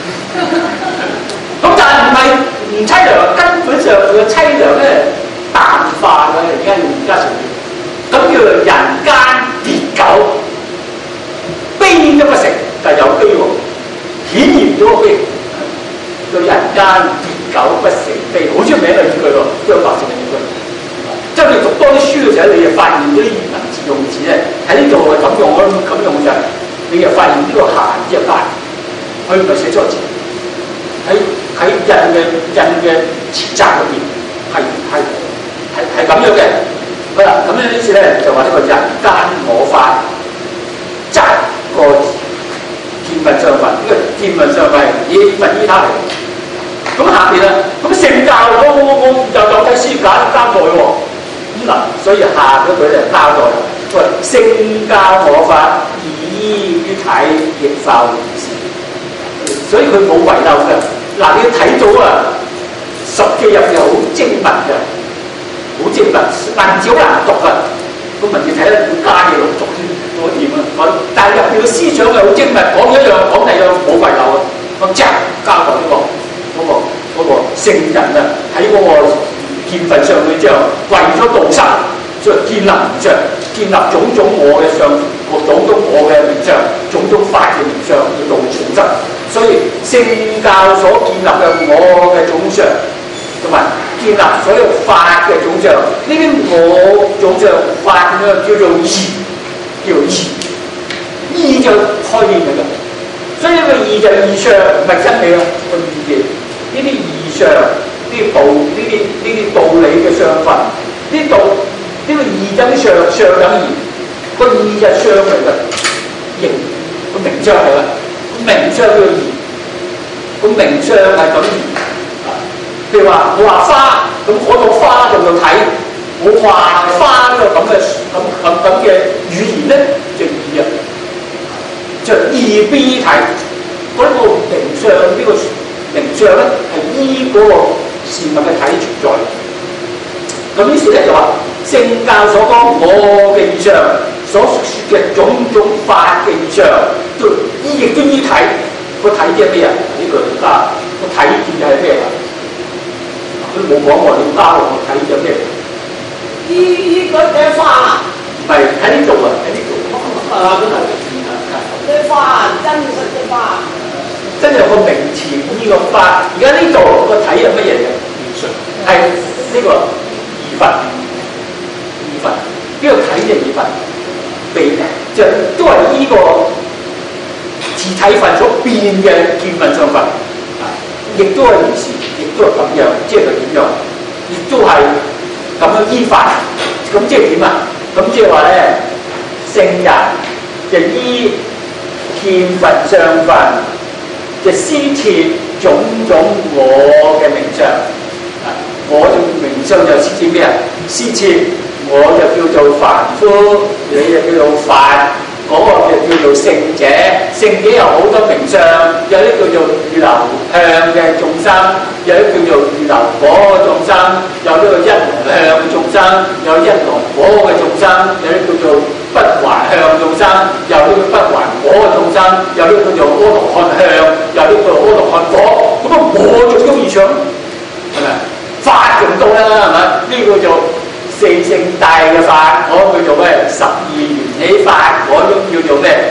咁但係唔係唔凄涼，根本上佢嘅凄涼咧淡化嘅，而家成咁叫做人間別久，悲都不成，但係有悲喎，顯現咗個悲。叫人間別久不成悲，好出名嘅呢句喎，姜白食嘅呢句。即係你讀多啲書嘅時候，你就發現呢啲文字用字咧喺呢度係咁用咁用嘅，你就發現呢個閒之間，佢唔係寫錯字，喺印嘅詞集裏邊係咁樣嘅。好啦，咁呢次咧就話呢個人間我法擇個見聞相分，呢個見聞相分依分依他嚟。咁下邊啦，咁聖教我又有睇書交代喎。咁嗱，所以下嗰句咧交代啦。喂，聖教我法依於體，亦復如是。所以佢冇遺漏嘅。嗱，你睇到啊，10幾入嘅好精密嘅，好精密，文字好難讀嘅。個文字睇得會加嘢落讀添，我點啊？但係入邊嘅思想係好精密，講一樣講第二樣冇遺漏啊。咁即係交代嗰個聖人啊，喺嗰個見分上去之後，為咗度生，所以建立名相，建立種種我嘅相，種種我嘅名相，種種法嘅名相，要度眾生。所以聖教所建立嘅我嘅種相，同埋建立所有法嘅種相，呢啲我種相法咁樣叫做義，叫做義，義就概念嚟嘅。所以呢個義就係義相，唔係真理啊，個義嘅。呢啲義相，呢啲道理嘅相分，呢個義等相，相等義，個義就係相嚟嘅，形個名相嚟嘅，名相叫義，個名相係咁義。譬如話我畫花，咁嗰朵花就要睇，我畫花呢個咁嘅語言咧，就義啊，就義必依體，嗰個名相呢個。名相咧係依嗰個事物嘅體存在，咁於是咧就話聖教所講我嘅義相，所説嘅種種法嘅義相，都亦都依體。個體即係咩啊？呢個加個體字係咩啊？佢冇講過，你加落個體就咩？ 依嗰朵花唔係喺呢度啊，喺呢度啊，真係朵花真實嘅花。 真係有個名詞呢個法，而家呢度個體係乜嘢嘅？係呢個義分，義分呢個體嘅義分，就都係呢個自體分所變嘅見聞相分，亦都係如是，亦都係咁樣，即係佢點樣？亦都係咁樣依法，咁即係點啊？咁即係話咧，聖人就依見聞相分。就先設種種我嘅名相，我嘅名相就先設咩啊？先設我就叫做凡夫，你就叫做法，嗰個就叫做聖者。聖者有好多名相，有啲叫做預流向嘅眾生，有啲叫做預流果嘅眾生，有呢個一來向嘅眾生，有一來果嘅眾生，有啲叫做不還向眾生，有呢個不還果嘅眾生，有呢個叫做阿羅漢向，有呢個阿羅漢果。咁啊，我仲中意唱，係咪？法仲多啦，係咪？呢個就四聖諦嘅法，嗰個叫做咩？12緣起法，嗰種叫做咩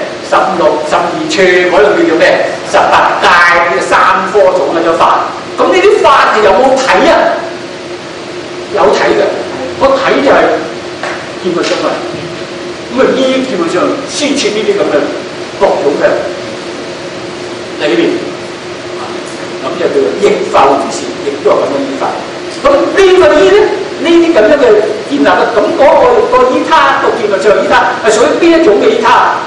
？16、12處，嗰種叫做咩？18界呢3科種嘅咗法。咁呢啲法係有冇體啊？有體嘅，個體就係見聞相分。咁啊，依見聞相先設呢啲咁嘅各種嘅理念，咁就叫做亦復如是，亦都係咁樣依法。咁呢個依咧，呢啲咁樣嘅建立嘅，咁嗰個依他個見見物上依他係屬於邊一種嘅依他？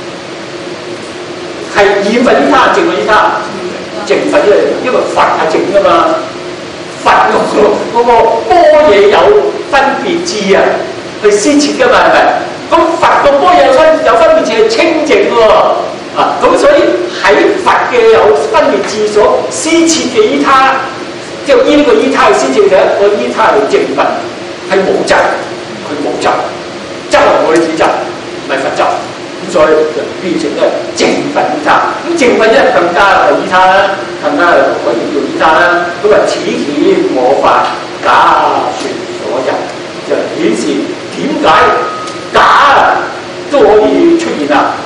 係現佛依他，淨佛依他？淨佛因為佛係淨噶嘛，佛嗰個般若有分別智啊，去施設噶嘛，係咪？咁佛個般若有分別智係清淨喎，啊咁所以喺佛嘅有分別智所施設嘅依他，即係依呢個依他去施設嘅一個依他係淨佛，係無執，佢冇執，執係我哋指執，唔係佛執。咁所以就變成咧淨佛依他，咁淨佛咧更加係依他啦，更加可以叫依他啦。咁啊，此顯我法假說所入，就顯示點解假啊都可以出現啦。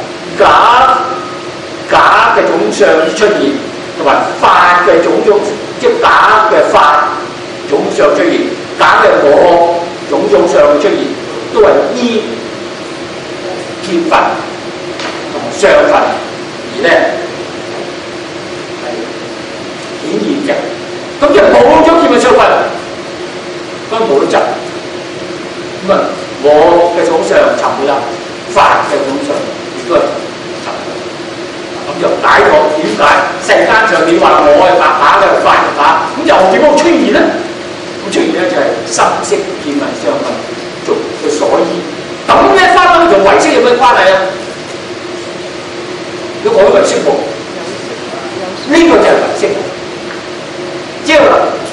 假嘅種相出現，同埋法嘅種即係假嘅法種相出現，假嘅我種相出現，都係依見佛同相佛而咧係顯現嘅。咁就冇咗見物相佛，咁冇得執。咁啊，我嘅種相沉沒啦，法嘅種相亦都係沉沒。咁就解咗點解世間上面話我係假嘅，法係假，咁又點樣出現咧？咁出現咧就係心識見物相佛做嘅所依。咁一翻翻同唯識有咩關係啊？如果講唯識冇，呢個就係唯識。即係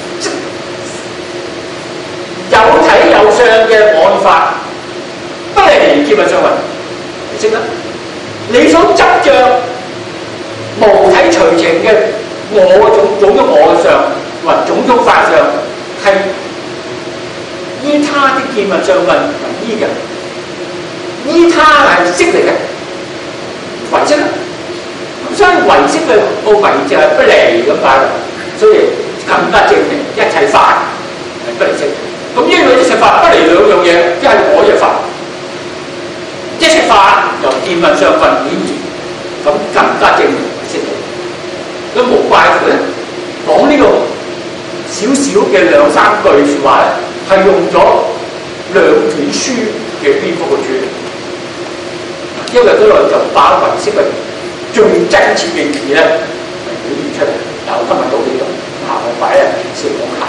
有體有相嘅我法，不離見物相佛，唯識啦。你所執着無體隨情嘅我種種我相，或種種法相，係依他的見物相佛為依嘅。依他係識嚟嘅，唯識啦。咁所以唯識嘅個唯就係不離咁解，所以更加證明一切法係不離識。咁因為一切法不離兩樣嘢，一係我一法，一切法由見物相佛顯現，咁更加證明唯識嚟。咁無怪乎咧，講呢個少少嘅兩三句説話咧，係用咗兩卷書嘅篇幅去處理。因為嗰度就把唯識嘅最真切嘅意義咧，係表現出嚟。嗱，我今日到呢度，下個禮拜咧先講。